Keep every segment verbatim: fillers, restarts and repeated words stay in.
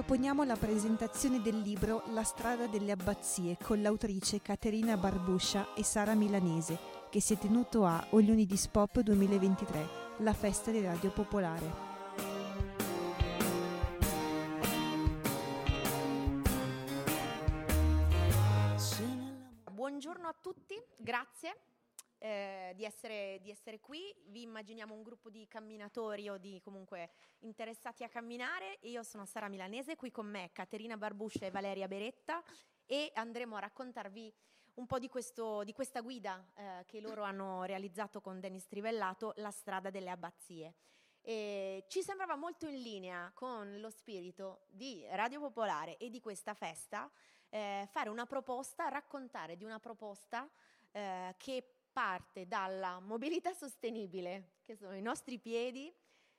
proponiamo la presentazione del libro La strada delle abbazie con l'autrice Caterina Barbuscia e Sara Milanese, che si è tenuto a Ogliunidis Pop duemilaventitré, la festa di Radio Popolare. Buongiorno a tutti, grazie eh, di, essere, di essere qui. Vi immaginiamo un gruppo di camminatori o di comunque interessati a camminare. Io sono Sara Milanese, qui con me Caterina Barbuscia e Valeria Beretta, e andremo a raccontarvi un po' di, questo, di questa guida eh, che loro hanno realizzato con Denis Trivellato, La strada delle abbazie. E ci sembrava molto in linea con lo spirito di Radio Popolare e di questa festa eh, fare una proposta, raccontare di una proposta eh, che parte dalla mobilità sostenibile, che sono i nostri piedi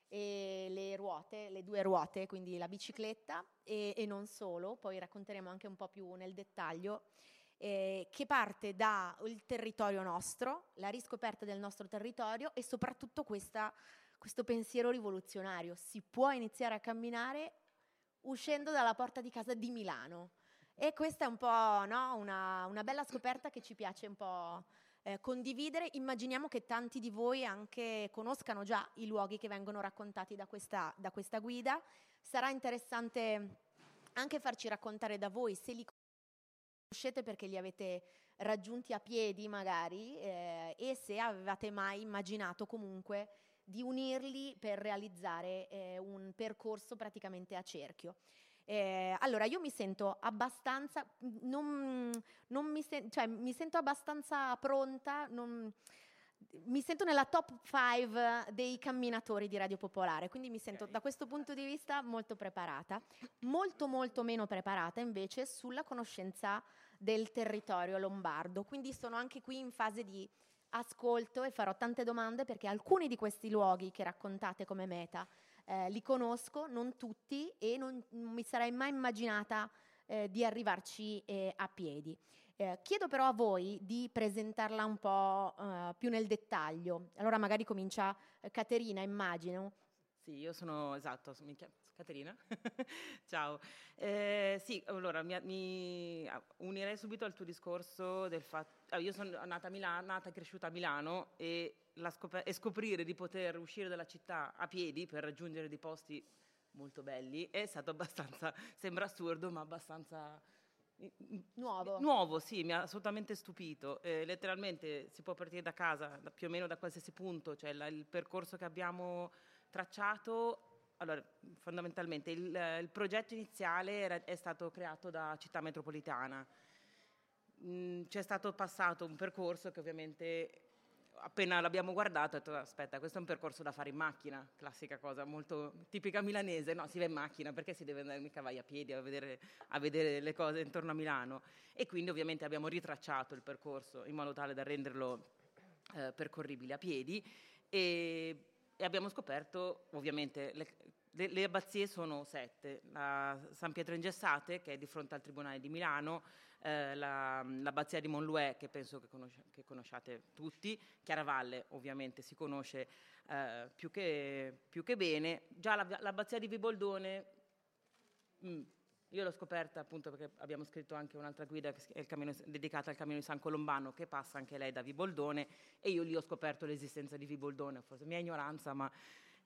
e le ruote, le due ruote, quindi la bicicletta e, e non solo, poi racconteremo anche un po' più nel dettaglio, eh, che parte dal territorio nostro, la riscoperta del nostro territorio e soprattutto questa questo pensiero rivoluzionario. Si può iniziare a camminare uscendo dalla porta di casa di Milano. E questa è un po', no, una, una bella scoperta che ci piace un po' eh, condividere. Immaginiamo che tanti di voi anche conoscano già i luoghi che vengono raccontati da questa, da questa guida. Sarà interessante anche farci raccontare da voi se li conoscete, perché li avete raggiunti a piedi magari, eh, e se avevate mai immaginato comunque di unirli per realizzare eh, un percorso praticamente a cerchio. Eh, allora, io mi sento abbastanza, non, non mi, sen- cioè, mi sento abbastanza pronta, non, mi sento nella top cinque dei camminatori di Radio Popolare, quindi mi sento da questo punto di vista molto preparata, molto molto meno preparata invece sulla conoscenza del territorio lombardo, quindi sono anche qui in fase di ascolto e farò tante domande, perché alcuni di questi luoghi che raccontate come meta eh, li conosco, non tutti, e non, non mi sarei mai immaginata eh, di arrivarci eh, a piedi. Eh, chiedo però a voi di presentarla un po' eh, più nel dettaglio. Allora magari comincia eh, Caterina, immagino. Sì, io sono, esatto, mi chiamo Caterina, ciao. Eh, sì, allora mi, mi unirei subito al tuo discorso del fatto, io sono nata a Milano, nata e cresciuta a Milano, e, la scop- e scoprire di poter uscire dalla città a piedi per raggiungere dei posti molto belli è stato abbastanza, sembra assurdo, ma abbastanza Nuovo. Nuovo, sì, mi ha assolutamente stupito. Eh, letteralmente si può partire da casa, da, più o meno da qualsiasi punto, cioè la, il percorso che abbiamo tracciato. Allora, fondamentalmente il, il progetto iniziale era, è stato creato da Città Metropolitana. Mm, c'è stato passato un percorso che ovviamente appena l'abbiamo guardato ho detto aspetta, questo è un percorso da fare in macchina, classica cosa molto tipica milanese, no, si va in macchina perché si deve andare, mica vai a piedi a vedere, a vedere le cose intorno a Milano, e quindi ovviamente abbiamo ritracciato il percorso in modo tale da renderlo eh, percorribile a piedi, e, e abbiamo scoperto ovviamente le, le, le abbazie sono sette: la San Pietro Ingessate, che è di fronte al Tribunale di Milano, eh, la, l'abbazia di Monlouet, che penso che, conosci- che conosciate tutti, Chiaravalle ovviamente si conosce eh, più, che, più che bene, già la, l'abbazia di Viboldone, mh, io l'ho scoperta appunto perché abbiamo scritto anche un'altra guida che è il cammino, dedicata al cammino di San Colombano, che passa anche lei da Viboldone, e io lì ho scoperto l'esistenza di Viboldone, forse mia ignoranza, ma...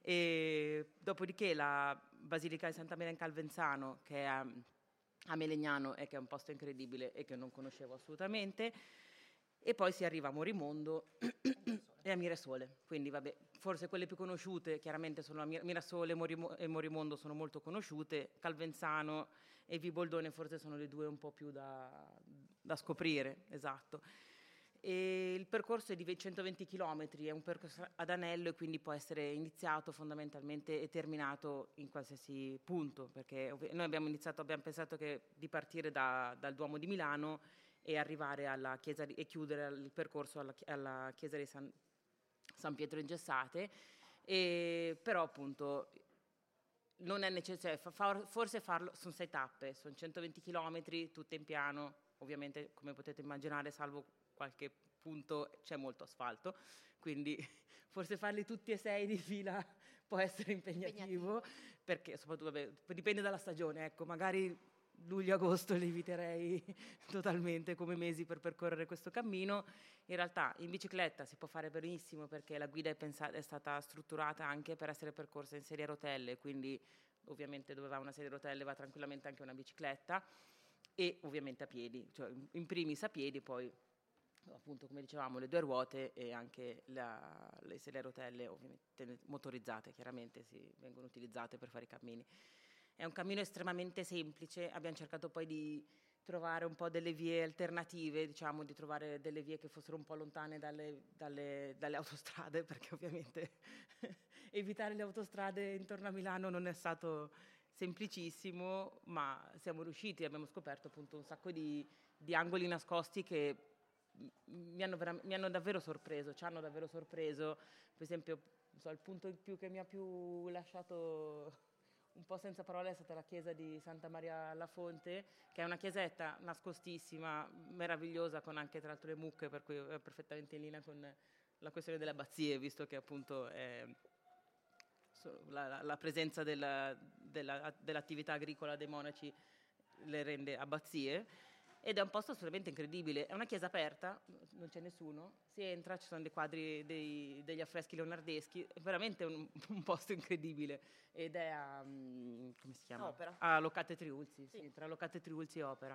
E dopodiché la Basilica di Santa Maria in Calvenzano, che è a, a Melegnano, e che è un posto incredibile e che non conoscevo assolutamente, e poi si arriva a Morimondo e a Mirasole, quindi vabbè, forse quelle più conosciute chiaramente sono Mirasole Morimo- e Morimondo, sono molto conosciute, Calvenzano e Viboldone forse sono le due un po' più da, da scoprire, esatto. E il percorso è di centoventi chilometri, è un percorso ad anello, e quindi può essere iniziato fondamentalmente e terminato in qualsiasi punto, perché noi abbiamo iniziato, abbiamo pensato che di partire da, dal Duomo di Milano e arrivare alla chiesa di, e chiudere il percorso alla, alla chiesa di San, San Pietro Ingessate, e però appunto non è necessario, fa, forse farlo, sono sei tappe, sono centoventi chilometri tutte in piano, ovviamente come potete immaginare, salvo qualche appunto c'è molto asfalto, quindi forse farli tutti e sei di fila può essere impegnativo, impegnativo. Perché soprattutto vabbè, dipende dalla stagione, ecco, magari luglio-agosto li eviterei totalmente come mesi per percorrere questo cammino. In realtà in bicicletta si può fare benissimo perché la guida è, pensata, è stata strutturata anche per essere percorsa in sedia a rotelle, quindi ovviamente dove va una sedia a rotelle va tranquillamente anche una bicicletta, e ovviamente a piedi, cioè in primis a piedi, poi appunto come dicevamo le due ruote e anche la, le sedie a rotelle ovviamente motorizzate, chiaramente si vengono utilizzate per fare i cammini. È un cammino estremamente semplice, abbiamo cercato poi di trovare un po' delle vie alternative, diciamo di trovare delle vie che fossero un po' lontane dalle, dalle, dalle autostrade, perché ovviamente evitare le autostrade intorno a Milano non è stato semplicissimo, ma siamo riusciti, abbiamo scoperto appunto un sacco di, di angoli nascosti che mi hanno, vera- mi hanno davvero sorpreso, ci hanno davvero sorpreso. Per esempio, so, il punto in più che mi ha più lasciato un po' senza parole è stata la chiesa di Santa Maria alla Fonte, che è una chiesetta nascostissima, meravigliosa, con anche tra l'altro le mucche, per cui è perfettamente in linea con la questione delle abbazie, visto che appunto è la, la presenza della, della, dell'attività agricola dei monaci le rende abbazie. Ed è un posto assolutamente incredibile, è una chiesa aperta, non c'è nessuno, si entra, ci sono dei quadri, dei, degli affreschi leonardeschi, è veramente un, un posto incredibile, ed è a, come si chiama? Opera. A Locate Triulzi, sì. Sì, Tra Locate Triulzi e Opera.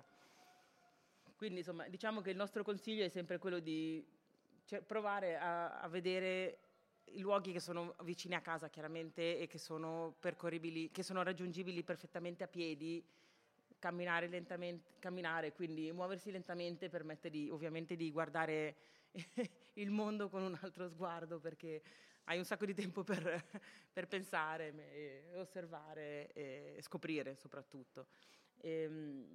Quindi insomma diciamo che il nostro consiglio è sempre quello di cioè, provare a, a vedere i luoghi che sono vicini a casa chiaramente e che sono percorribili, che sono raggiungibili perfettamente a piedi. Camminare lentamente, camminare, quindi muoversi lentamente permette di, ovviamente di guardare il mondo con un altro sguardo, perché hai un sacco di tempo per, per pensare, e osservare e scoprire soprattutto. E,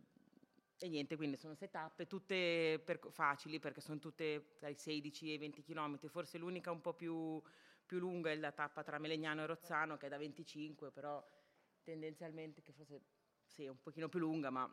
e niente, quindi sono sei tappe, tutte per, facili perché sono tutte dai sedici ai venti chilometri, forse l'unica un po' più, più lunga è la tappa tra Melegnano e Rozzano, che è da venticinque, però tendenzialmente che forse sì, è un pochino più lunga, ma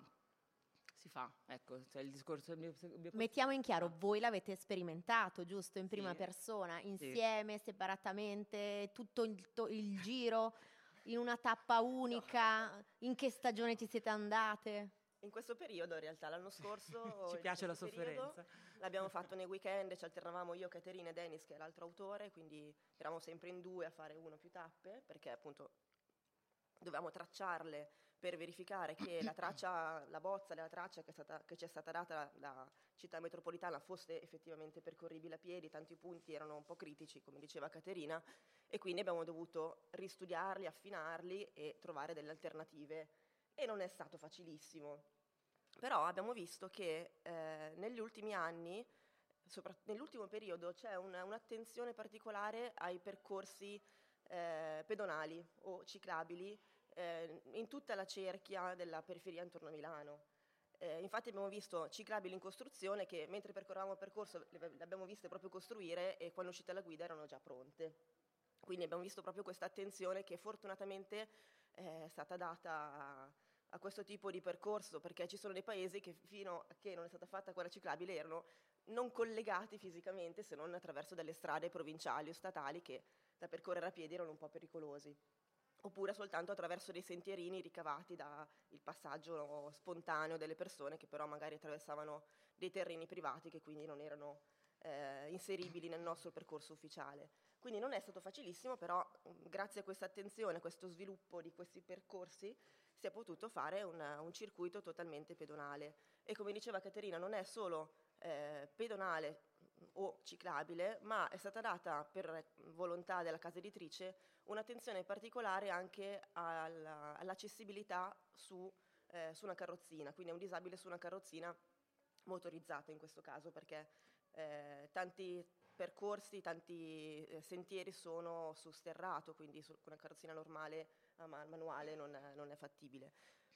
si fa, ecco, cioè il discorso del mio, mio Mettiamo in chiaro, voi l'avete sperimentato, giusto, in prima sì, persona, sì. insieme, separatamente, tutto il, to- il giro, in una tappa unica, in che stagione ci siete andate? in questo periodo in realtà, l'anno scorso ci in piace la questo periodo, sofferenza. l'abbiamo fatto nei weekend, ci alternavamo io, Caterina e Dennis, che è l'altro autore, quindi eravamo sempre in due a fare uno più tappe, perché appunto dovevamo tracciarle per verificare che la traccia, la bozza della traccia che, è stata, che ci è stata data da Città Metropolitana fosse effettivamente percorribile a piedi. Tanti punti erano un po' critici, come diceva Caterina, e quindi abbiamo dovuto ristudiarli, affinarli e trovare delle alternative, e non è stato facilissimo. Però abbiamo visto che eh, negli ultimi anni, sopra, nell'ultimo periodo, c'è una, un'attenzione particolare ai percorsi eh, pedonali o ciclabili eh, in tutta la cerchia della periferia intorno a Milano. Eh, infatti abbiamo visto ciclabili in costruzione che mentre percorrevamo il percorso le, le abbiamo viste proprio costruire, e quando è uscita la guida erano già pronte. Quindi abbiamo visto proprio questa attenzione che fortunatamente eh, è stata data a, a questo tipo di percorso, perché ci sono dei paesi che fino a che non è stata fatta quella ciclabile erano non collegati fisicamente, se non attraverso delle strade provinciali o statali che da percorrere a piedi erano un po' pericolosi, oppure soltanto attraverso dei sentierini ricavati dal passaggio spontaneo delle persone che però magari attraversavano dei terreni privati che quindi non erano eh, inseribili nel nostro percorso ufficiale. Quindi non è stato facilissimo, però grazie a questa attenzione, a questo sviluppo di questi percorsi, si è potuto fare una, un circuito totalmente pedonale. E come diceva Caterina, non è solo eh, pedonale o ciclabile, ma è stata data per volontà della casa editrice un'attenzione particolare anche alla, all'accessibilità su, eh, su una carrozzina, quindi è un disabile su una carrozzina motorizzata in questo caso, perché eh, tanti percorsi, tanti eh, sentieri sono su sterrato, quindi su, con una carrozzina normale a man- manuale non è, non è fattibile.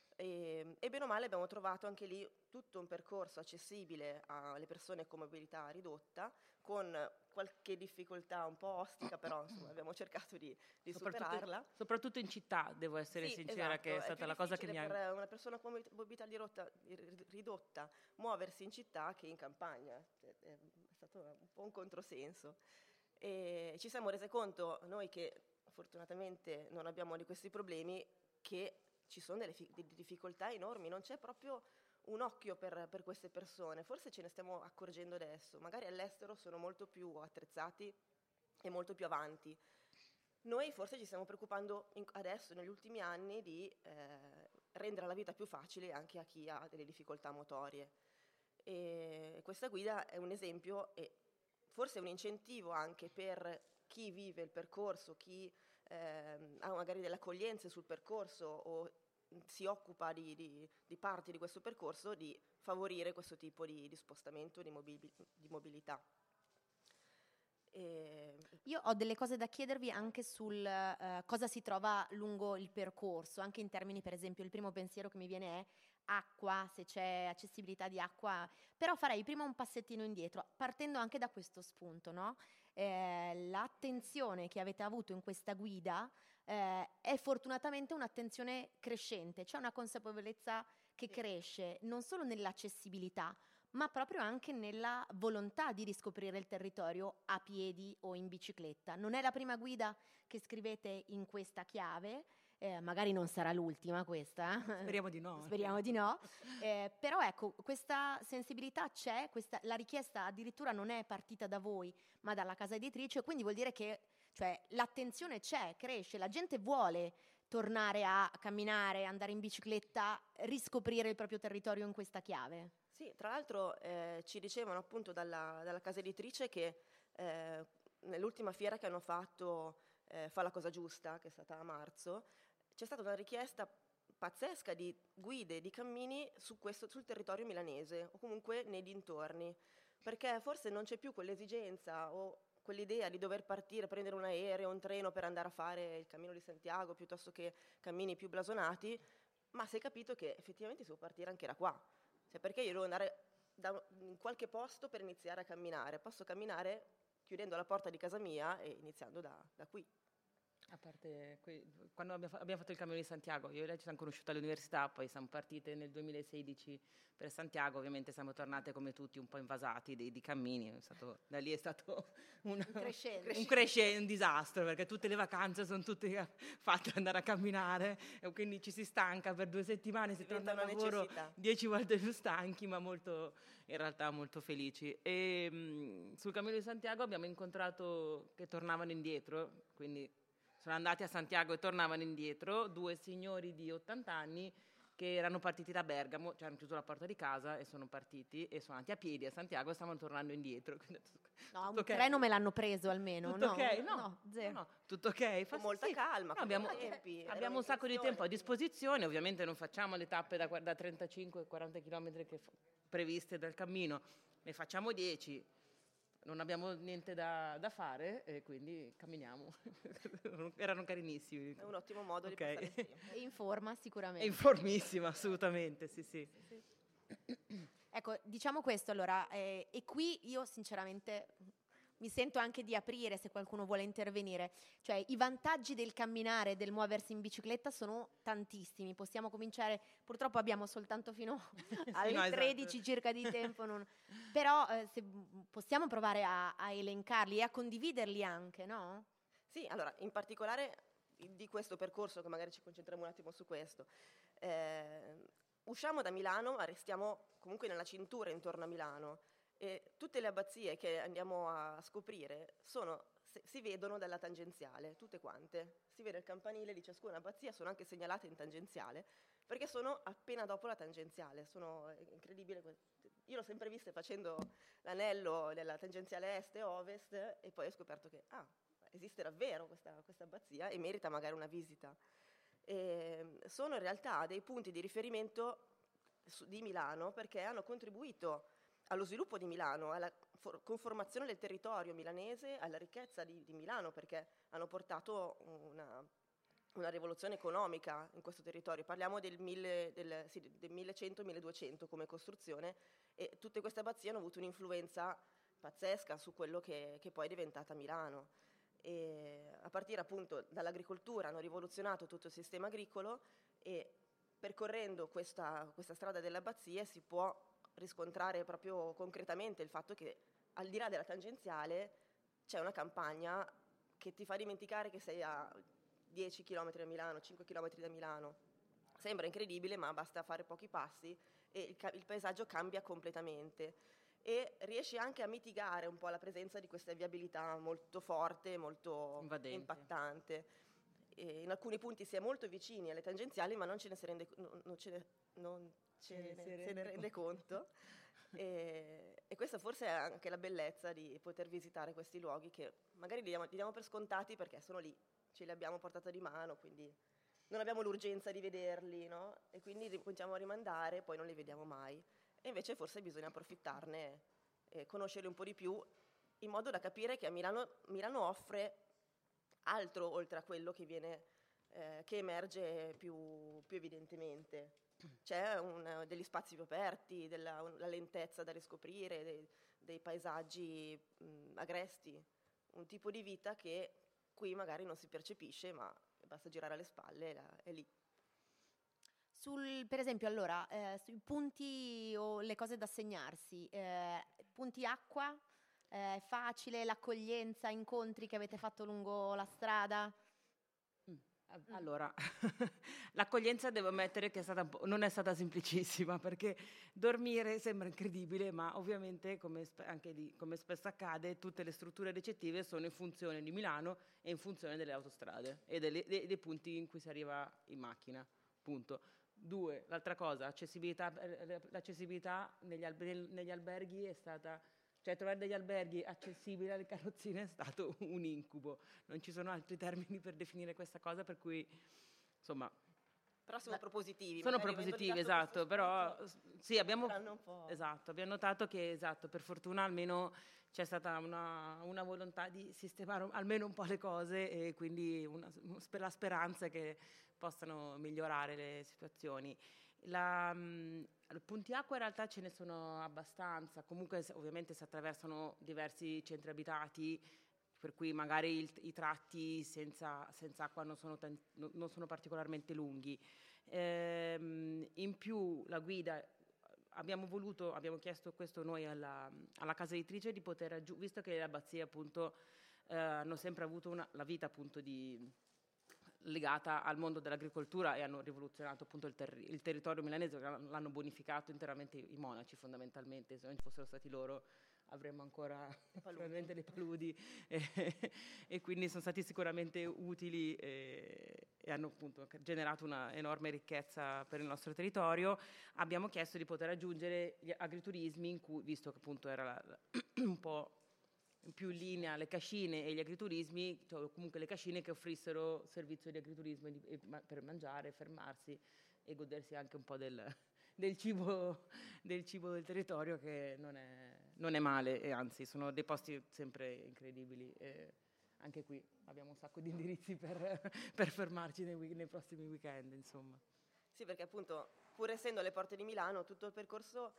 E, e bene o male abbiamo trovato anche lì tutto un percorso accessibile alle persone con mobilità ridotta, con qualche difficoltà un po' ostica, però insomma, abbiamo cercato di, di soprattutto, superarla. Soprattutto in città, devo essere Sì, sincera, esatto, che è stata è la cosa che mi ha... per una persona con mobilità ridotta, ridotta muoversi in città che in campagna. È, è stato un po' un controsenso. E ci siamo resi conto, noi che fortunatamente non abbiamo di questi problemi, che ci sono delle, fi- delle difficoltà enormi, non c'è proprio un occhio per, per queste persone, forse ce ne stiamo accorgendo adesso, magari all'estero sono molto più attrezzati e molto più avanti. Noi forse ci stiamo preoccupando in, adesso, negli ultimi anni, di eh, rendere la vita più facile anche a chi ha delle difficoltà motorie. E questa guida è un esempio e forse è un incentivo anche per chi vive il percorso, chi eh, ha magari delle accoglienze sul percorso o si occupa di, di, di parti di questo percorso, di favorire questo tipo di, di spostamento, di, mobil- di mobilità. E... Io ho delle cose da chiedervi anche sul uh, cosa si trova lungo il percorso, anche in termini, per esempio, il primo pensiero che mi viene è acqua, se c'è accessibilità di acqua, però farei prima un passettino indietro, partendo anche da questo spunto, no? Eh, l'attenzione che avete avuto in questa guida eh, è fortunatamente un'attenzione crescente, c'è una consapevolezza che cresce non solo nell'accessibilità, ma proprio anche nella volontà di riscoprire il territorio a piedi o in bicicletta. Non è la prima guida che scrivete in questa chiave, eh, magari non sarà l'ultima questa. Speriamo di no. Speriamo di no. Eh, però ecco, questa sensibilità c'è, questa, la richiesta addirittura non è partita da voi, ma dalla casa editrice, quindi vuol dire che cioè, l'attenzione c'è, cresce, la gente vuole tornare a camminare, andare in bicicletta, riscoprire il proprio territorio in questa chiave. Sì, tra l'altro eh, ci dicevano appunto dalla, dalla casa editrice che eh, nell'ultima fiera che hanno fatto eh, Fa la cosa giusta, che è stata a marzo, c'è stata una richiesta pazzesca di guide, di cammini su questo, sul territorio milanese o comunque nei dintorni, perché forse non c'è più quell'esigenza o quell'idea di dover partire, prendere un aereo, un treno per andare a fare il Cammino di Santiago piuttosto che cammini più blasonati, ma si è capito che effettivamente si può partire anche da qua. Cioè, perché io devo andare da in qualche posto per iniziare a camminare? Posso camminare chiudendo la porta di casa mia e iniziando da, da qui. A parte, qui, quando abbiamo fatto il Cammino di Santiago, io e lei ci siamo conosciute all'università, poi siamo partite nel duemilasedici per Santiago, ovviamente siamo tornate come tutti un po' invasati di, di cammini, è stato, da lì è stato un, crescente. un, cresce, un disastro, perché tutte le vacanze sono tutte fatte andare a camminare e quindi ci si stanca per due settimane, si torna al lavoro dieci volte più stanchi, ma molto, in realtà molto felici. E mh, sul Cammino di Santiago abbiamo incontrato che tornavano indietro, quindi sono andati a Santiago e tornavano indietro, due signori di ottanta anni che erano partiti da Bergamo, cioè hanno chiuso la porta di casa e sono partiti e sono andati a piedi a Santiago e stavano tornando indietro. No, un okay. Treno me l'hanno preso almeno, tutto no? ok? No, no, zero. no, no, tutto ok. Con molta sì. calma, no, abbiamo, tempi, abbiamo un sacco di tempo a disposizione, ovviamente non facciamo le tappe da, da trentacinque quaranta chilometri che f- previste dal cammino, ne facciamo dieci. Non abbiamo niente da, da fare e quindi camminiamo. Erano carinissimi. È un ottimo modo okay. di passare il tempo. E in forma sicuramente. È in formissima, assolutamente, sì, sì. sì, sì. Ecco, diciamo questo allora, eh, e qui io sinceramente mi sento anche di aprire se qualcuno vuole intervenire. Cioè, i vantaggi del camminare, del muoversi in bicicletta sono tantissimi. Possiamo cominciare, purtroppo abbiamo soltanto fino alle no, tredici esatto. circa di tempo, non... però eh, se possiamo provare a, a elencarli e a condividerli anche, no? Sì, allora, in particolare di questo percorso, che magari ci concentriamo un attimo su questo, eh, usciamo da Milano, ma restiamo comunque nella cintura intorno a Milano. E tutte le abbazie che andiamo a scoprire sono, si vedono dalla tangenziale, tutte quante. Si vede il campanile di ciascuna abbazia, sono anche segnalate in tangenziale, perché sono appena dopo la tangenziale. Sono incredibile. Io l'ho sempre viste facendo l'anello della tangenziale est e ovest e poi ho scoperto che ah, esiste davvero questa, questa abbazia e merita magari una visita. E sono in realtà dei punti di riferimento di Milano perché hanno contribuito allo sviluppo di Milano, alla for- conformazione del territorio milanese, alla ricchezza di, di Milano, perché hanno portato una, una rivoluzione economica in questo territorio. Parliamo del, mille, del, sì, del millecento milleduecento come costruzione e tutte queste abbazie hanno avuto un'influenza pazzesca su quello che, che poi è diventata Milano. E a partire appunto dall'agricoltura hanno rivoluzionato tutto il sistema agricolo e percorrendo questa, questa strada delle abbazie si può riscontrare proprio concretamente il fatto che al di là della tangenziale c'è una campagna che ti fa dimenticare che sei a dieci chilometri da Milano, cinque chilometri da Milano. Sembra incredibile, ma basta fare pochi passi e il, ca- il paesaggio cambia completamente e riesci anche a mitigare un po' la presenza di questa viabilità molto forte, molto Invadente. impattante. E in alcuni punti si è molto vicini alle tangenziali, ma non ce ne si rende, non, non ce ne, non ce Ce ne ne- si se rende ne rende conto. E, e questa forse è anche la bellezza di poter visitare questi luoghi che magari li diamo, li diamo per scontati perché sono lì, ce li abbiamo portata di mano, quindi non abbiamo l'urgenza di vederli, no? E quindi li continuiamo a rimandare, poi non li vediamo mai. E invece forse bisogna approfittarne e conoscerli un po' di più, in modo da capire che a Milano, Milano offre altro oltre a quello che viene, eh, che emerge più, più evidentemente. C'è un, degli spazi più aperti, della un- la lentezza da riscoprire, dei, dei paesaggi mh, agresti, un tipo di vita che qui magari non si percepisce, ma basta girare le spalle, la- è lì. Sul, per esempio, allora, eh, sui punti o le cose da segnarsi, eh, punti acqua, eh, è facile, l'accoglienza, incontri che avete fatto lungo la strada? A- Allora, l'accoglienza devo ammettere che è stata un po'- non è stata semplicissima perché dormire sembra incredibile, ma ovviamente, come, spe- anche lì, come spesso accade, tutte le strutture ricettive sono in funzione di Milano e in funzione delle autostrade e delle- dei, dei punti in cui si arriva in macchina. Punto. Due, l'altra cosa, accessibilità, eh, l'accessibilità negli, albe- negli alberghi è stata, cioè trovare degli alberghi accessibili alle carrozzine è stato un incubo. Non ci sono altri termini per definire questa cosa, per cui insomma Però sono beh, propositivi. sono magari avendoli propositivi, dato questo esatto, però spunto, s- sì, abbiamo saranno un po'. esatto, abbiamo notato che esatto, per fortuna almeno c'è stata una, una volontà di sistemare un- almeno un po' le cose e quindi una, la speranza è che possano migliorare le situazioni. La, mh, punti acqua in realtà ce ne sono abbastanza, comunque se- ovviamente si attraversano diversi centri abitati, per cui magari il- i tratti senza, senza acqua non sono, tan- no- non sono particolarmente lunghi. Ehm, in più la guida, abbiamo voluto, abbiamo chiesto questo noi alla, alla casa editrice di poter aggiungere, visto che le abbazie appunto eh, hanno sempre avuto una, la vita appunto di legata al mondo dell'agricoltura e hanno rivoluzionato appunto il, ter- il territorio milanese, l'hanno bonificato interamente i monaci fondamentalmente, se non ci fossero stati loro avremmo ancora probabilmente le paludi e, e quindi sono stati sicuramente utili e, e hanno appunto generato una enorme ricchezza per il nostro territorio. Abbiamo chiesto di poter aggiungere gli agriturismi in cui, visto che appunto era la, la, un po' più in linea le cascine e gli agriturismi, cioè comunque le cascine che offrissero servizio di agriturismo e di- e ma- per mangiare, fermarsi e godersi anche un po' del, del cibo, del cibo del territorio che non è, non è male e anzi sono dei posti sempre incredibili. E anche qui abbiamo un sacco di indirizzi per, per fermarci nei, week- nei prossimi weekend, insomma. Sì, perché appunto, pur essendo alle porte di Milano, tutto il percorso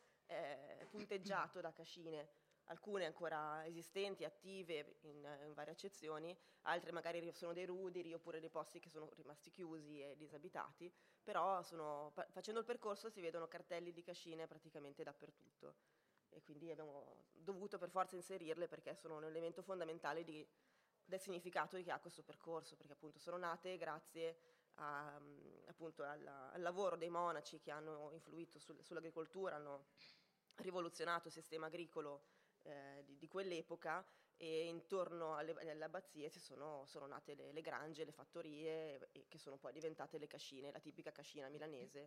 è punteggiato da cascine, alcune ancora esistenti, attive in, in varie accezioni, altre magari sono dei ruderi oppure dei posti che sono rimasti chiusi e disabitati, però sono, pa- facendo il percorso si vedono cartelli di cascine praticamente dappertutto e quindi abbiamo dovuto per forza inserirle perché sono un elemento fondamentale di- del significato che ha questo percorso, perché appunto sono nate grazie a, mm, appunto alla- al lavoro dei monaci che hanno influito sul- sull'agricoltura, hanno rivoluzionato il sistema agricolo eh, di, di quell'epoca e intorno alle, alle abbazie si sono, sono nate le, le grange, le fattorie e che sono poi diventate le cascine, la tipica cascina milanese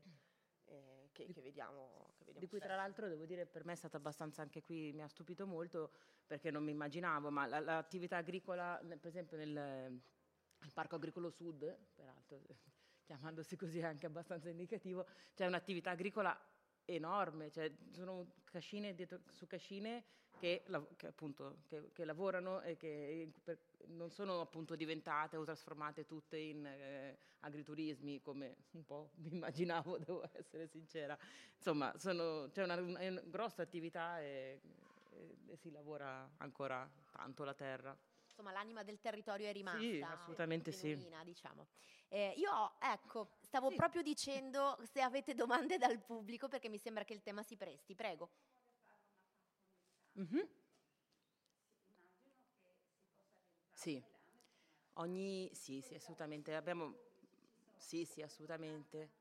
eh, che, che vediamo, che vediamo Di cui tra spesso. l'altro devo dire per me è stata abbastanza anche qui, mi ha stupito molto perché non mi immaginavo, ma la- l'attività agricola, ne- per esempio nel, nel Parco Agricolo Sud, peraltro chiamandosi così è anche abbastanza indicativo, c'è un'attività agricola enorme, cioè sono cascine dietro, su cascine che, la- che appunto che, che lavorano e che per- non sono appunto diventate o trasformate tutte in eh, agriturismi come un po' mi immaginavo, devo essere sincera. Insomma, sono- c'è una, una grossa attività e, e- e si lavora ancora tanto la terra. Insomma, l'anima del territorio è rimasta Sì, assolutamente sì. genuina, diciamo. Eh, io, ecco, stavo Sì. proprio dicendo se avete domande dal pubblico perché mi sembra che il tema si presti. Prego. Mhm. Sì, ogni, sì, sì, assolutamente, abbiamo, sì, sì, assolutamente.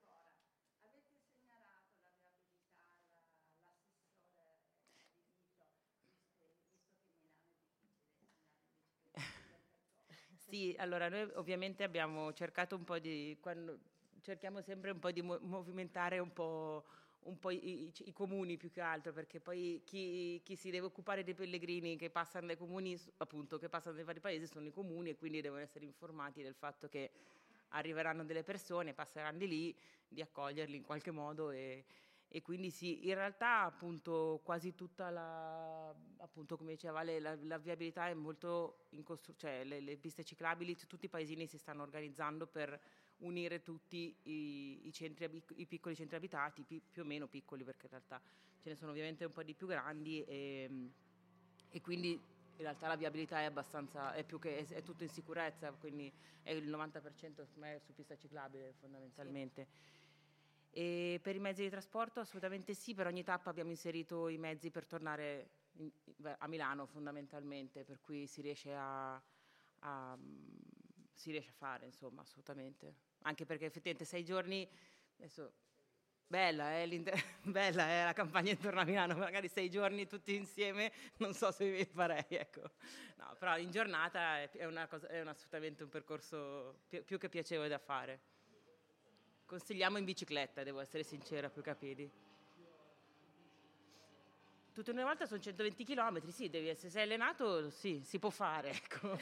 Sì, allora noi ovviamente abbiamo cercato un po' di, quando, cerchiamo sempre un po' di mo- movimentare un po', un po' i, i- i comuni più che altro, perché poi chi, chi si deve occupare dei pellegrini che passano dai comuni, appunto, che passano dai vari paesi sono i comuni e quindi devono essere informati del fatto che arriveranno delle persone, passeranno di lì, di accoglierli in qualche modo e, e quindi sì, in realtà appunto quasi tutta la, appunto come diceva Vale, la, la viabilità è molto in costru- cioè le, le piste ciclabili, t- tutti i paesini si stanno organizzando per unire tutti i, i, centri, abi- i piccoli centri abitati, pi- più o meno piccoli perché in realtà ce ne sono ovviamente un po' di più grandi e, e quindi in realtà la viabilità è abbastanza, è più che, è, è tutto in sicurezza, quindi è il novanta per cento è su pista ciclabile fondamentalmente. Sì. E per i mezzi di trasporto assolutamente sì, per ogni tappa abbiamo inserito i mezzi per tornare in, a Milano fondamentalmente, per cui si riesce a, a, si riesce a fare insomma assolutamente, anche perché effettivamente sei giorni, adesso bella è, bella è la campagna intorno a Milano, magari sei giorni tutti insieme non so se vi farei, ecco. No, però in giornata è, è, una cosa, è un, assolutamente un percorso più, più che piacevole da fare. Consigliamo in bicicletta, devo essere sincera, più che a piedi. Tutte una volta sono centoventi chilometri, sì, devi essere, se sei allenato, sì, si può fare, ecco.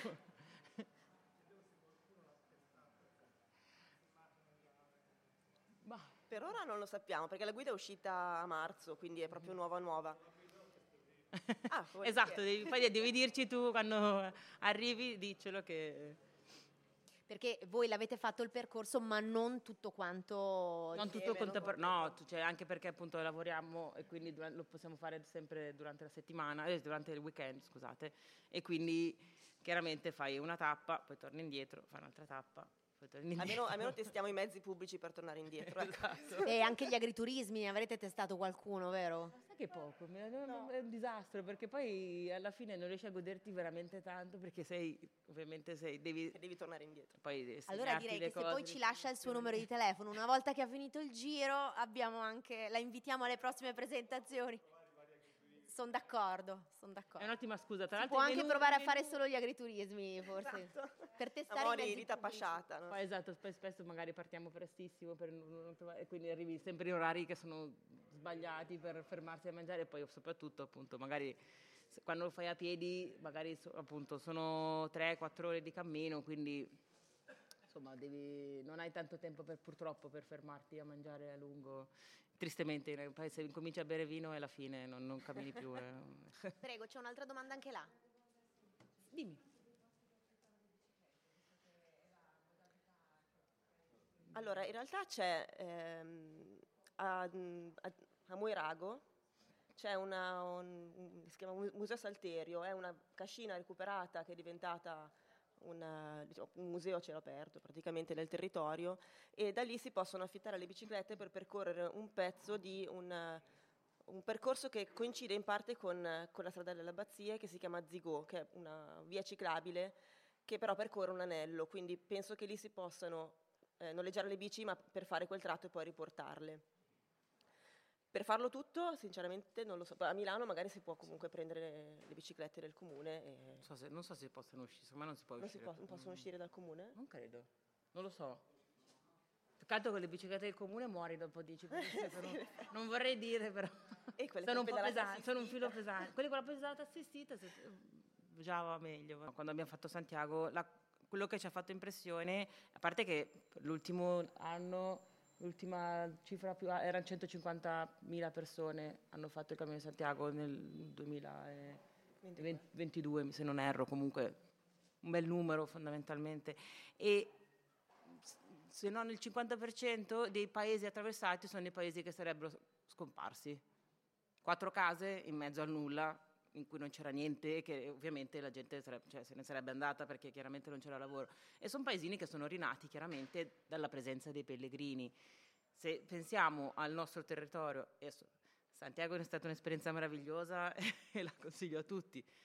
Per ora non lo sappiamo, perché la guida è uscita a marzo, quindi è proprio nuova nuova. Ah, esatto, devi, poi devi dirci tu quando arrivi, diccelo che... Perché voi l'avete fatto il percorso, ma non tutto quanto... Non tutto contemporaneo, no, cioè anche perché appunto lavoriamo e quindi dura- lo possiamo fare sempre durante la settimana, eh, durante il weekend, scusate, e quindi chiaramente fai una tappa, poi torni indietro, fai un'altra tappa, poi torni indietro. Almeno, almeno testiamo i mezzi pubblici per tornare indietro. Esatto. E anche gli agriturismi, avrete testato qualcuno, vero? Ma sai che poco, no. È un disastro perché poi alla fine non riesci a goderti veramente tanto perché sei, ovviamente sei, devi, devi tornare indietro. Poi allora direi che se poi ci lascia il suo numero di telefono, una volta che ha finito il giro, abbiamo anche, la invitiamo alle prossime presentazioni. Sono d'accordo, sono d'accordo. È un'ottima scusa. Tra si può anche provare a fare solo gli agriturismi, forse, esatto. Per testare Amori, i mezzi di tappasciata. No? Poi, esatto, spesso magari partiamo prestissimo per non, non trovare, e quindi arrivi sempre in orari che sono sbagliati per fermarsi a mangiare e poi soprattutto appunto magari quando lo fai a piedi magari appunto sono tre quattro ore di cammino, quindi insomma devi, non hai tanto tempo per, purtroppo per fermarti a mangiare a lungo. Tristemente, se incominci a bere vino è la fine, non, non cammini più. Eh. Prego, c'è un'altra domanda anche là. Dimmi. Allora, in realtà c'è ehm, a, a, a Moirago c'è una, un, si chiama Museo Salterio, è una cascina recuperata che è diventata una, diciamo, un museo a cielo aperto praticamente nel territorio, e da lì si possono affittare le biciclette per percorrere un pezzo di un, un percorso che coincide in parte con, con la strada delle Abbazie, che si chiama Zigo, che è una via ciclabile che però percorre un anello, quindi penso che lì si possano eh, noleggiare le bici ma per fare quel tratto e poi riportarle. Per farlo tutto, sinceramente, non lo so. A Milano magari si può comunque prendere le, le biciclette del comune. E... Non, so se, non so se possono uscire, secondo me non si può non uscire. Si può, non possono uscire dal comune? Non credo, non lo so. Peccato che le biciclette del comune muori dopo dieci minuti, sì. Non vorrei dire, però. E quelle sono un po' pesanti, assistita. sono un filo pesante. Quelle con la pedalata assistita se, già va meglio. Quando abbiamo fatto Santiago, la, quello che ci ha fatto impressione, a parte che l'ultimo anno... L'ultima cifra più alta, erano centocinquantamila persone hanno fatto il Cammino di Santiago nel duemilaventidue, se non erro, comunque un bel numero fondamentalmente. E se non il cinquanta per cento dei paesi attraversati sono dei paesi che sarebbero scomparsi. Quattro case in mezzo al nulla, in cui non c'era niente e che ovviamente la gente sarebbe, cioè, se ne sarebbe andata perché chiaramente non c'era lavoro. E sono paesini che sono rinati chiaramente dalla presenza dei pellegrini. Se pensiamo al nostro territorio, Santiago è stata un'esperienza meravigliosa e la consiglio a tutti,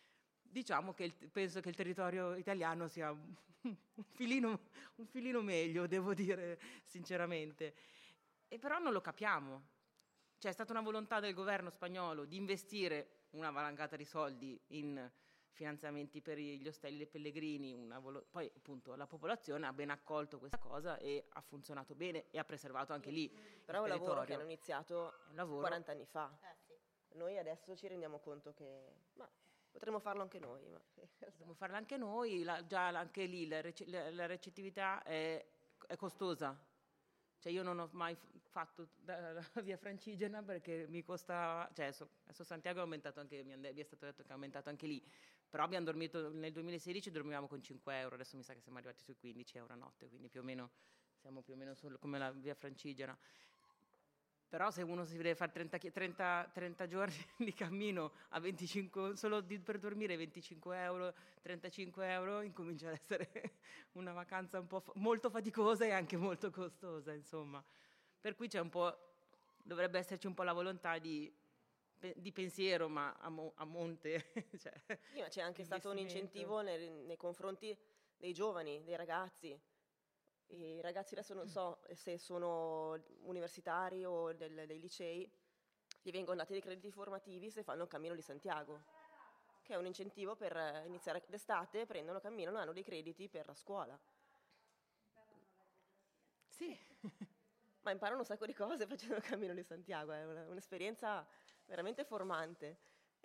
diciamo che il, penso che il territorio italiano sia un filino, un filino meglio, devo dire sinceramente. E però non lo capiamo. C'è stata una volontà del governo spagnolo di investire una valangata di soldi in finanziamenti per gli ostelli dei pellegrini, una volo- poi appunto la popolazione ha ben accolto questa cosa e ha funzionato bene e ha preservato anche lì Però è un il lavoro che territorio. hanno iniziato È un lavoro- quaranta anni fa. Eh, sì. Noi adesso ci rendiamo conto che ma, potremmo farlo anche noi. Ma, Dobbiamo farla anche noi, la- già anche lì la, rece- la- la recettività è, è costosa. Cioè io non ho mai f- fatto da- la via Francigena perché mi costa, cioè adesso, adesso Santiago è aumentato anche, mi è stato detto che è aumentato anche lì, però abbiamo dormito nel duemilasedici, dormivamo con cinque euro, adesso mi sa che siamo arrivati sui quindici euro a notte, quindi più o meno siamo più o meno sul- come la via Francigena. Però se uno si deve fare trenta, chi- trenta, trenta giorni di cammino a venticinque, solo di- per dormire venticinque euro, trentacinque euro, incomincia ad essere una vacanza un po' fa- molto faticosa e anche molto costosa, insomma. Per cui c'è un po', dovrebbe esserci un po' la volontà di, pe- di pensiero, ma a, mo- a monte. Cioè, sì, ma c'è anche stato un investimento. incentivo nei, nei confronti dei giovani, dei ragazzi. I ragazzi adesso non so se sono universitari o del- dei licei, gli vengono dati dei crediti formativi se fanno il Cammino di Santiago, che è un incentivo per eh, iniziare d'estate, prendono, camminano, hanno dei crediti per la scuola. Sì. Ma imparano un sacco di cose facendo il Cammino di Santiago, è una- un'esperienza veramente formante.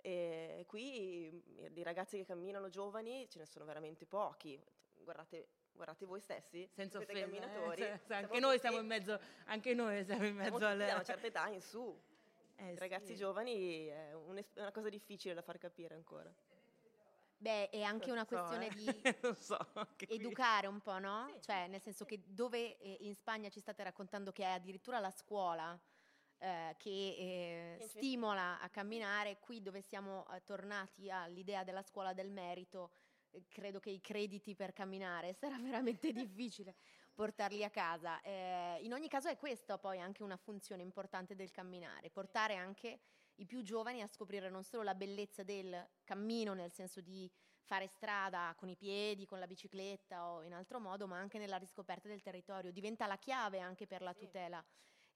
E qui mh, di ragazzi che camminano giovani ce ne sono veramente pochi. Guardate, guardate voi stessi, Senza siete offesa, camminatori. eh, se- se siamo anche noi tutti- siamo in mezzo, anche noi siamo in siamo mezzo tutti alle... da una certa età in su. Eh, I ragazzi sì. giovani è un'es- è una cosa difficile da far capire ancora. Beh, è anche una So, questione eh. di Non so, anche qui. educare un po', no? Cioè, nel senso che dove eh, in Spagna ci state raccontando che è addirittura la scuola eh, che eh, Che ince- stimola a camminare, qui dove siamo eh, tornati all'idea della scuola del merito, eh, credo che i crediti per camminare sarà veramente difficile portarli a casa. Eh, in ogni caso è questa poi anche una funzione importante del camminare, portare anche i più giovani a scoprire non solo la bellezza del cammino, nel senso di fare strada con i piedi, con la bicicletta o in altro modo, ma anche nella riscoperta del territorio. Diventa la chiave anche per la Sì. tutela.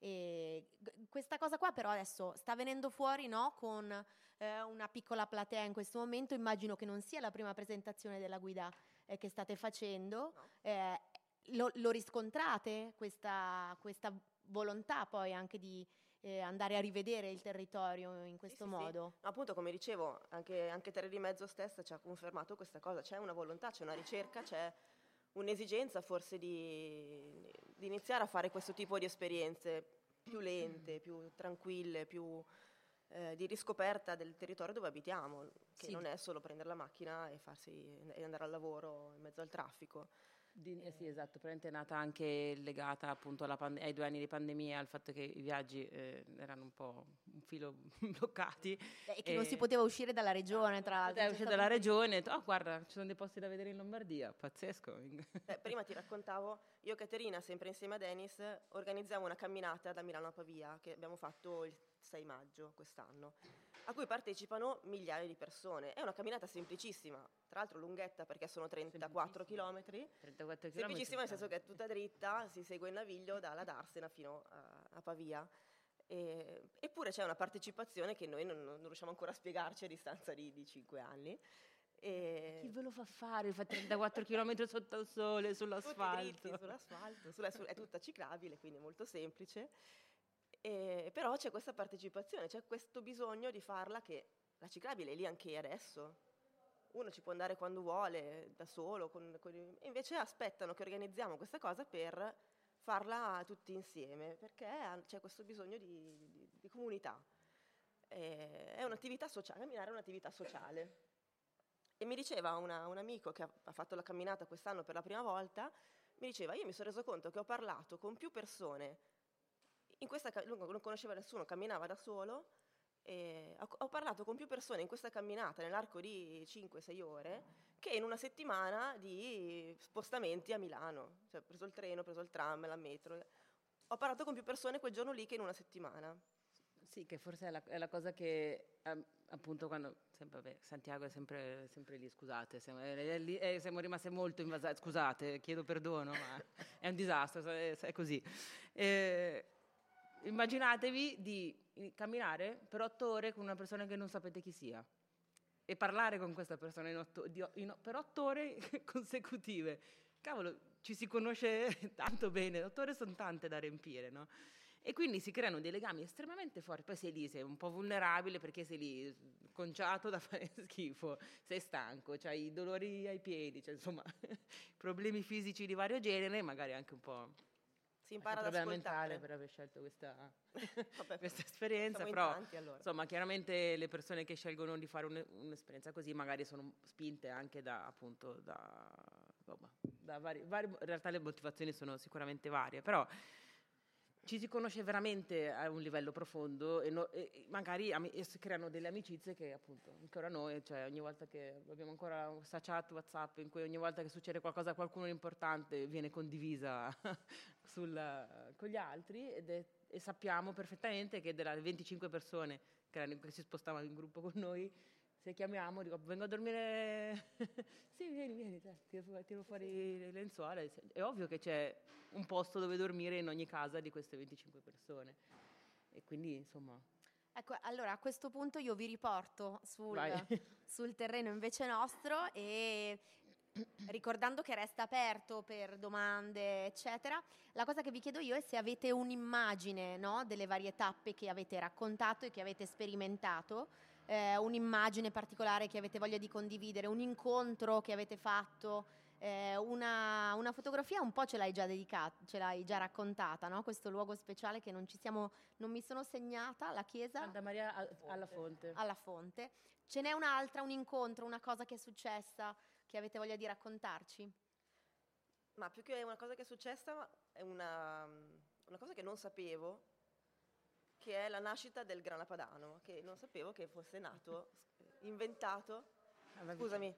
E g- questa cosa qua però adesso sta venendo fuori, no? Con eh, una piccola platea in questo momento. Immagino che non sia la prima presentazione della guida eh, che state facendo. No. Eh, lo, lo riscontrate questa, questa volontà poi anche di eh, andare a rivedere il territorio in questo Sì, sì, sì. modo? Ma appunto, come dicevo, anche, anche Terre di Mezzo stessa ci ha confermato questa cosa. C'è una volontà, c'è una ricerca, c'è un'esigenza forse di, di iniziare a fare questo tipo di esperienze più lente, più tranquille, più eh, di riscoperta del territorio dove abitiamo, che Sì. non è solo prendere la macchina e, farsi, e andare al lavoro in mezzo al traffico. Di- eh sì, esatto, probabilmente è nata anche legata appunto alla pande- ai due anni di pandemia, al fatto che i viaggi eh, erano un po' un filo bloccati. Beh, e che non E- si poteva uscire dalla regione, tra l'altro. Poteva C'è uscire stato dalla un po' di- regione, e ho detto, oh guarda, ci sono dei posti da vedere in Lombardia, pazzesco. Eh, prima ti raccontavo, io e Caterina, sempre insieme a Denis, organizziamo una camminata da Milano a Pavia, che abbiamo fatto il sei maggio quest'anno, a cui partecipano migliaia di persone. È una camminata semplicissima, tra l'altro lunghetta perché sono trentaquattro chilometri, trentaquattro semplicissima nel chilometri, senso che è tutta dritta, si segue il naviglio dalla Darsena fino a, a Pavia. E- eppure c'è una partecipazione che noi non, non riusciamo ancora a spiegarci a distanza di, di cinque anni. E Chi ve lo fa fare? Fa trentaquattro chilometri sotto il sole, tutti sull'asfalto. dritti sull'asfalto, sulla- su- è tutta ciclabile, quindi è molto semplice. E- però c'è questa partecipazione, c'è questo bisogno di farla, che la ciclabile è lì anche adesso. Uno ci può andare quando vuole, da solo, con, con i- e invece aspettano che organizziamo questa cosa per farla tutti insieme, perché ha- c'è questo bisogno di, di- di comunità. E- è un'attività sociale, camminare è un'attività sociale. E mi diceva una- un amico che ha, ha fatto la camminata quest'anno per la prima volta, mi diceva, io mi sono reso conto che ho parlato con più persone, in questa, ca- lui non conosceva nessuno, camminava da solo, e ho, ho parlato con più persone in questa camminata nell'arco di cinque sei ore che in una settimana di spostamenti a Milano. Cioè, ho preso il treno, ho preso il tram, la metro. Ho parlato con più persone quel giorno lì che in una settimana. Sì, che forse è la, è la cosa che ehm, appunto quando sempre, vabbè, Santiago è sempre, sempre lì, scusate, siamo, è- è lì- è- siamo rimaste molto invasate, scusate, chiedo perdono, ma è un disastro, è, è così. Eh, immaginatevi di camminare per otto ore con una persona che non sapete chi sia e parlare con questa persona in otto, di- in- per otto ore consecutive. Cavolo, ci si conosce tanto bene, otto ore sono tante da riempire, no? E quindi si creano dei legami estremamente forti. Poi sei lì, sei un po' vulnerabile perché sei lì conciato da fare schifo, sei stanco, hai i dolori ai piedi, cioè, insomma, problemi fisici di vario genere, magari anche un po' Si impara ad problema mentale ascoltare. per aver scelto questa, Vabbè, questa esperienza, siamo in però tanti, allora. insomma chiaramente le persone che scelgono di fare un- un'esperienza così magari sono spinte anche da appunto da, insomma, da vari, vari, in realtà le motivazioni sono sicuramente varie, però ci si conosce veramente a un livello profondo e, no- e- e magari ami- e si creano delle amicizie che appunto ancora noi, cioè ogni volta che abbiamo ancora questa chat WhatsApp in cui ogni volta che succede qualcosa a qualcuno di importante viene condivisa sul- con gli altri ed è- e sappiamo perfettamente che delle venticinque persone che, erano- che si spostavano in gruppo con noi, se chiamiamo dico vengo a dormire sì vieni vieni dai, tiro, fu- tiro fuori le lenzuola, è ovvio che c'è un posto dove dormire in ogni casa di queste venticinque persone e quindi insomma Ecco, allora a questo punto io vi riporto sul, vai. sul terreno invece nostro e ricordando che resta aperto per domande, eccetera, la cosa che vi chiedo io è se avete un'immagine, no, delle varie tappe che avete raccontato e che avete sperimentato, eh, un'immagine particolare che avete voglia di condividere, un incontro che avete fatto, eh, una, una fotografia un po' ce l'hai già dedicata, ce l'hai già raccontata, no? Questo luogo speciale che non ci siamo, non mi sono segnata, la chiesa Santa Maria al- alla fonte. alla fonte. Ce n'è un'altra, un incontro, una cosa che è successa che avete voglia di raccontarci? Ma più che una cosa che è successa, è una, una cosa che non sapevo, che è la nascita del grana padano, che non sapevo che fosse nato, inventato. Scusami,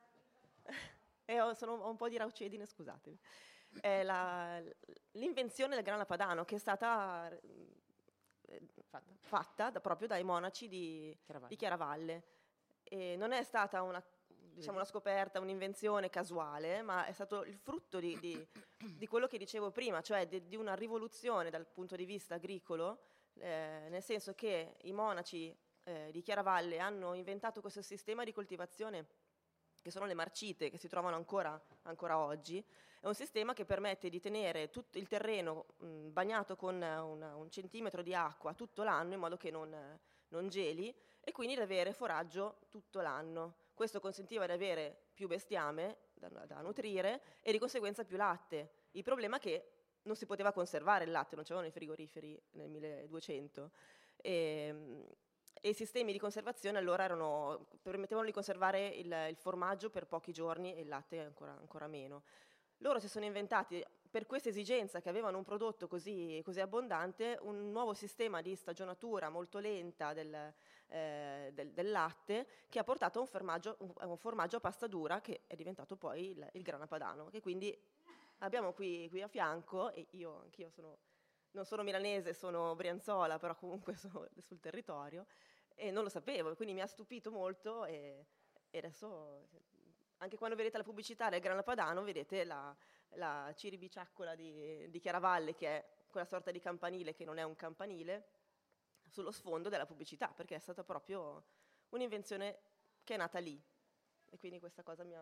eh, ho, sono, ho un po' di raucedine, scusatemi. È la- l'invenzione del grana padano che è stata eh, Fatta. fatta da- proprio dai monaci di, Chiaravalle. di Chiaravalle. E non è stata una, diciamo, una scoperta, un'invenzione casuale, ma è stato il frutto di, di- di quello che dicevo prima, cioè di, di una rivoluzione dal punto di vista agricolo, eh, nel senso che i monaci eh, di Chiaravalle hanno inventato questo sistema di coltivazione che sono le marcite, che si trovano ancora, ancora oggi. È un sistema che permette di tenere tutto il terreno mh, bagnato con una- un centimetro di acqua tutto l'anno in modo che non, non geli e quindi di avere foraggio tutto l'anno. Questo consentiva di avere più bestiame da, da nutrire e di conseguenza più latte. Il problema è che non si poteva conservare il latte, non c'erano i frigoriferi nel milleduecento. E, e i sistemi di conservazione allora erano, permettevano di conservare il, il formaggio per pochi giorni e il latte ancora, ancora meno. Loro si sono inventati, per questa esigenza che avevano un prodotto così, così abbondante, un nuovo sistema di stagionatura molto lenta del, eh, del, del latte che ha portato a un formaggio, un, un formaggio a pasta dura che è diventato poi il, il grana padano, che quindi abbiamo qui, qui a fianco, e io anch'io sono, non sono milanese, sono brianzola, però comunque sono sul territorio, e non lo sapevo, quindi mi ha stupito molto e, e adesso anche quando vedete la pubblicità del grana padano vedete la, la ciribiciaccola di, di Chiaravalle, che è quella sorta di campanile che non è un campanile, sullo sfondo della pubblicità, perché è stata proprio un'invenzione che è nata lì, e quindi questa cosa mi ha,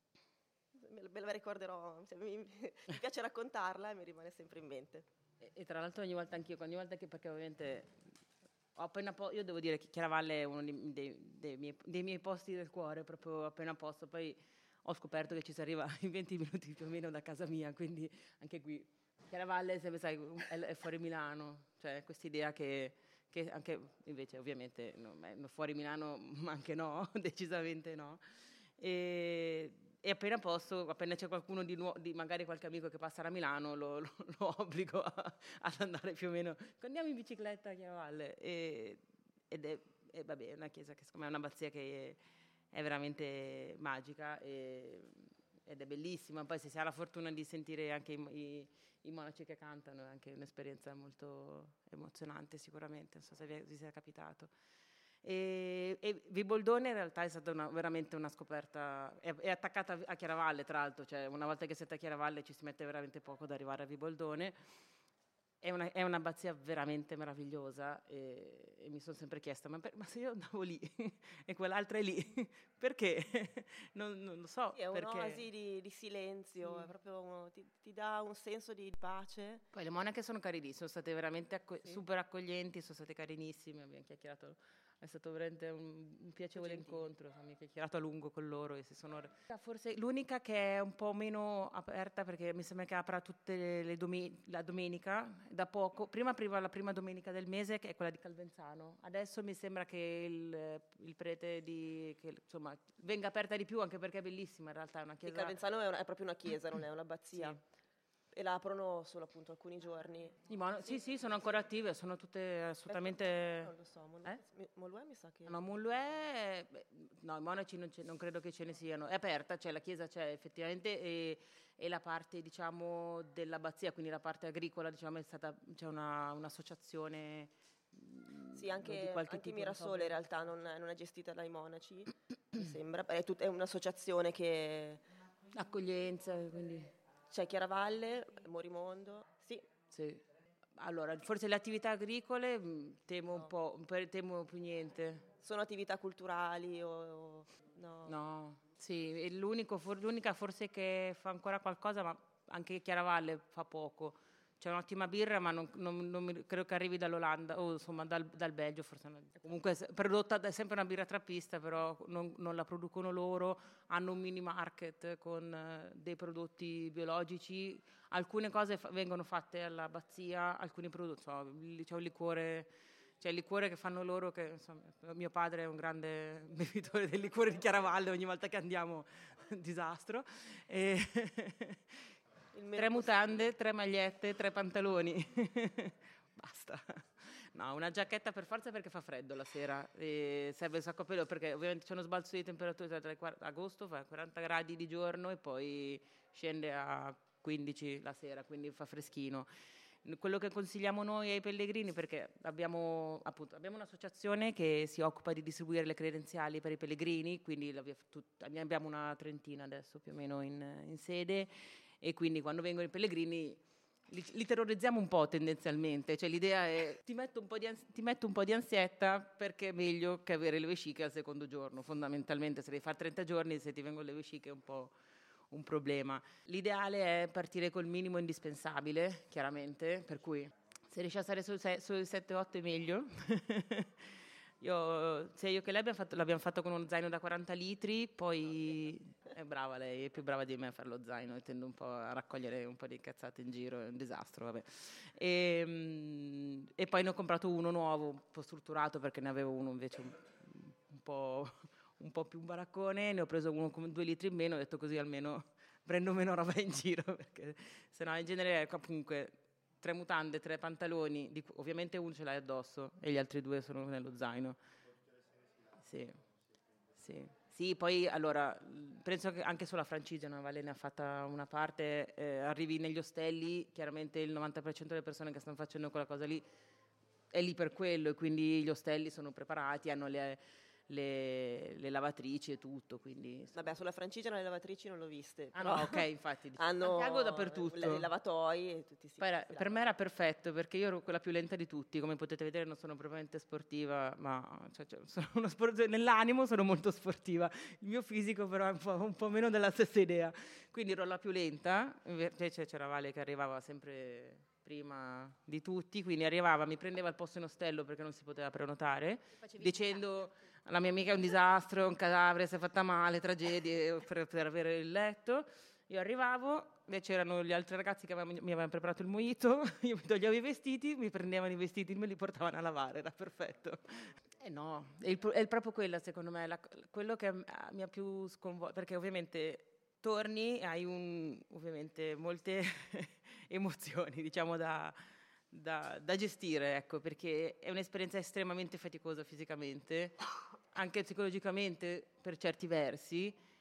me la ricorderò, cioè, mi, mi piace raccontarla e mi rimane sempre in mente. E, e tra l'altro ogni volta anch'io, ogni volta che, perché ovviamente ho appena po- io devo dire che Chiaravalle è uno dei, dei- dei miei, dei miei posti del cuore, proprio appena posto, poi ho scoperto che ci si arriva in venti minuti più o meno da casa mia, quindi anche qui Chiaravalle sempre, sai, è, è fuori Milano, cioè questa idea che, che anche invece ovviamente no, è fuori Milano, ma anche no, decisamente no. E, e appena posso, appena c'è qualcuno di, nuovo, di magari qualche amico che passa da Milano, lo, lo, lo obbligo a, ad andare più o meno, andiamo in bicicletta a Chiaravalle. E, ed è, e vabbè, è una chiesa che secondo me è un'abbazia che è, è veramente magica e, ed è bellissima. Poi se si ha la fortuna di sentire anche i, i, i monaci che cantano è anche un'esperienza molto emozionante sicuramente, non so se vi, vi sia capitato. E, e Viboldone in realtà è stata una, veramente una scoperta, è, è attaccata a Chiaravalle tra l'altro, cioè una volta che siete a Chiaravalle ci si mette veramente poco ad arrivare a Viboldone. È, una, è un'abbazia veramente meravigliosa e, e mi sono sempre chiesta ma, per, ma se io andavo lì e quell'altra è lì perché? non, non lo so. Sì, è perché... un'oasi di, di silenzio, mm. è proprio uno, ti, ti dà un senso di pace. Poi le monache sono carinissime, sono state veramente acco- sì. super accoglienti, sono state carinissime, abbiamo chiacchierato, è stato veramente un, un piacevole Gentili. incontro, abbiamo chiacchierato a lungo con loro e si sono... Forse l'unica che è un po' meno aperta perché mi sembra che apra tutte le, le domen- la domenica, da poco, prima apriva la prima domenica del mese che è quella di Calvenzano, adesso mi sembra che il, il prete di... che insomma venga aperta di più anche perché è bellissima in realtà, è una chiesa... Sì, Calvenzano è, una, è proprio una chiesa, non è un'abbazia. Sì. E la aprono solo appunto alcuni giorni. I mono- sì, sì, sono ancora attive, sono tutte assolutamente... Non lo so, Mol- Eh? mi- Moluè mi sa che... No, Mouluè, beh, no, i monaci non, ce- non credo che ce ne siano. È aperta, cioè la chiesa c'è effettivamente e, e la parte, diciamo, dell'abbazia, quindi la parte agricola, diciamo, è stata, c'è una, un'associazione mh, Sì, anche, di qualche anche tipo, Mirasole non so. in realtà non è, non è gestita dai monaci, mi sembra. È, tut- è un'associazione che... Accoglienza, quindi... C'è Chiaravalle, Morimondo, sì. Sì. Allora, forse le attività agricole mh, temo un No. po', un po', temo più niente. Sono attività culturali o... o- no. No, sì, è l'unico, for- l'unica forse che fa ancora qualcosa, ma anche Chiaravalle fa poco. C'è un'ottima birra, ma non, non- non mi- credo che arrivi dall'Olanda, o insomma dal, dal Belgio, forse. non- Comunque è prodotta, è sempre una birra trappista, però non, non la producono loro, hanno un mini market con eh, dei prodotti biologici, alcune cose fa- vengono fatte all'abbazia, alcuni prodotti, so, li- c'è un liquore... C'è il liquore che fanno loro, che insomma, mio padre è un grande bevitore del liquore di Chiaravalle, ogni volta che andiamo disastro. E Il meno tre possibile. mutande, tre magliette, tre pantaloni. Basta. No, una giacchetta per forza perché fa freddo la sera e serve il sacco a pelo perché ovviamente c'è uno sbalzo di temperatura tra i quar- agosto fa quaranta gradi di giorno e poi scende a quindici la sera, quindi fa freschino. Quello che consigliamo noi ai pellegrini, perché abbiamo, appunto, abbiamo un'associazione che si occupa di distribuire le credenziali per i pellegrini, quindi la- tut- ne abbiamo una trentina adesso più o meno in, in sede, e quindi quando vengono i pellegrini li, li terrorizziamo un po' tendenzialmente, cioè l'idea è ti metto un po' di, ans- ti metto un po' di ansietta perché è meglio che avere le vesciche al secondo giorno, fondamentalmente se devi fare trenta giorni se ti vengono le vesciche è un po' un problema. L'ideale è partire col minimo indispensabile, chiaramente, per cui se riesci a stare sul se- sui sette otto è meglio. Io, sia io che lei abbiamo fatto, l'abbiamo fatto con uno zaino da quaranta litri, poi è brava lei, è più brava di me a fare lo zaino e tendo un po' a raccogliere un po' di cazzate in giro, è un disastro, vabbè. E, mm, e poi ne ho comprato uno nuovo, un po' strutturato perché ne avevo uno invece un, un po'... un po' più un baraccone, ne ho preso uno con due litri in meno, ho detto così almeno prendo meno roba in giro, perché sennò in genere comunque tre mutande, tre pantaloni, di, ovviamente uno ce l'hai addosso e gli altri due sono nello zaino. Sì, sì. Sì, poi allora penso che anche sulla Francigena Vale ne ha fatta una parte, eh, arrivi negli ostelli, chiaramente il novanta per cento delle persone che stanno facendo quella cosa lì è lì per quello e quindi gli ostelli sono preparati, hanno le... Le, le lavatrici e tutto, quindi Vabbè, sulla Francigena le lavatrici non l'ho viste. ah però no, ok, infatti hanno Santiago dappertutto. i lavatoi e tutti si, Poi era- si per me lavano. era perfetto perché io ero quella più lenta di tutti, come potete vedere non sono propriamente sportiva, ma cioè, cioè, sono uno sport- nell'animo sono molto sportiva, il mio fisico però è un po', un po' meno della stessa idea, quindi ero la più lenta, invece c'era Vale che arrivava sempre prima di tutti, quindi arrivava, mi prendeva il posto in ostello perché non si poteva prenotare, dicendo la mia amica è un disastro, è un cadavere, si è fatta male, tragedie per, per avere il letto. Io arrivavo, e c'erano gli altri ragazzi che avevano, mi avevano preparato il mojito, io mi toglievo i vestiti, mi prendevano i vestiti, me li portavano a lavare, era perfetto. E no, è, il, è il proprio quella secondo me, la, quello che mi ha più sconvolto, perché ovviamente torni e hai un, ovviamente molte emozioni, diciamo, da... Da, da gestire, ecco, perché è un'esperienza estremamente faticosa fisicamente, anche psicologicamente per certi versi,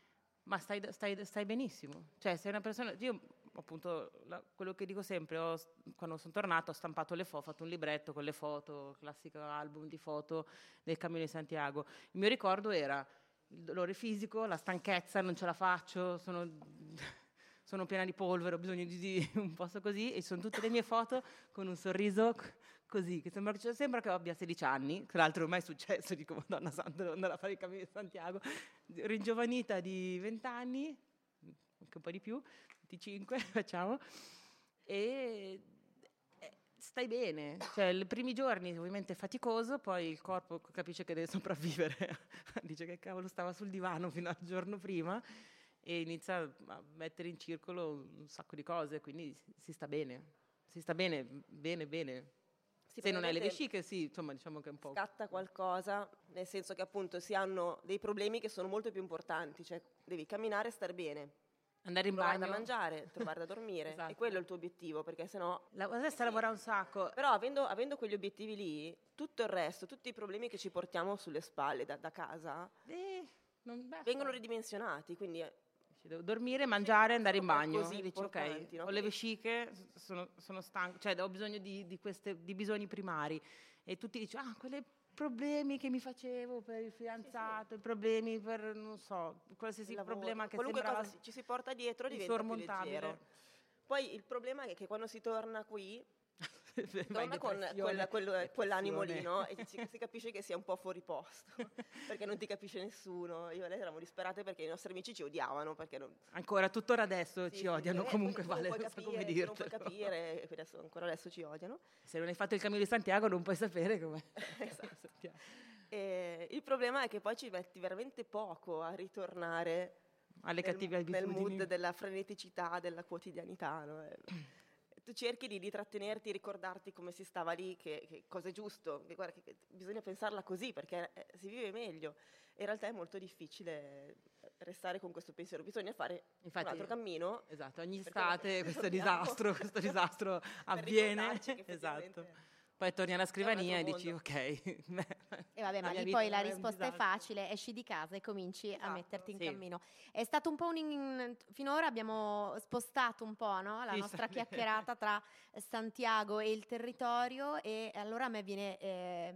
Ma stai, stai, stai benissimo, cioè sei una persona, io appunto la, quello che dico sempre, ho, quando sono tornato ho stampato le foto, ho fatto un libretto con le foto, classico album di foto del Cammino di Santiago. Il mio ricordo era il dolore fisico, la stanchezza, non ce la faccio, sono, sono piena di polvere, ho bisogno di, di un posto così, e sono tutte le mie foto con un sorriso così, che sembra, cioè, sembra che abbia sedici anni, tra l'altro ormai è successo, dico Madonna Santa, devo andare a fare il Cammino di Santiago, ringiovanita di venti anni, anche un po' di più, venticinque facciamo, e stai bene, cioè i primi giorni ovviamente è faticoso, poi il corpo capisce che deve sopravvivere, dice che cavolo stava sul divano fino al giorno prima e inizia a mettere in circolo un sacco di cose, quindi si sta bene, si sta bene, bene, bene. Se non hai le vesciche, sì, insomma, diciamo che è un po'... Scatta qualcosa, nel senso che appunto si hanno dei problemi che sono molto più importanti, cioè devi camminare e star bene, andare in trovare bagno, da mangiare, trovare da dormire, esatto. E quello è il tuo obiettivo, perché sennò... La, adesso sì. Lavora un sacco. Però avendo, avendo quegli obiettivi lì, tutto il resto, tutti i problemi che ci portiamo sulle spalle da, da casa, eh, non vengono ridimensionati, quindi... Devo dormire, mangiare, andare in bagno. Così Dici, ok, no? ho le vesciche, sono, sono stanco, cioè ho bisogno di, di, queste, di bisogni primari. E tutti dicono, ah, quei problemi che mi facevo per il fidanzato, sì, sì. I problemi per, non so, qualsiasi lavoro, problema che qualunque sembrava cosa ci si porta dietro diventa più leggero. Poi il problema è che quando si torna qui, torna con quella, quello, quell'animo lì, no? E si, si capisce che sia un po' fuori posto, perché non ti capisce nessuno. Io e lei eravamo disperate perché i nostri amici ci odiavano. Perché non... Ancora, tuttora adesso sì, ci sì, odiano, eh, comunque non vale, puoi non capire, so come non dirtelo. puoi capire, e adesso, ancora adesso ci odiano. Se non hai fatto il Cammino di Santiago non puoi sapere come. Esatto. E il problema è che poi ci metti veramente poco a ritornare alle nel, cattive abitudini, nel mood della freneticità, della quotidianità, no? Tu cerchi di, di trattenerti, ricordarti come si stava lì, che, che cosa è giusto, che, guarda, che, che bisogna pensarla così perché eh, si vive meglio. In realtà è molto difficile restare con questo pensiero, bisogna fare Infatti, un altro cammino. Esatto, ogni estate questo disastro, questo disastro avviene. Esatto. Poi torni alla scrivania e dici ok. E vabbè, ma lì poi la risposta è facile, esci di casa e cominci esatto, a metterti in sì. cammino. È stato un po' un... In, finora abbiamo spostato un po', no? La sì, nostra sì. chiacchierata tra Santiago e il territorio, e allora a me viene eh,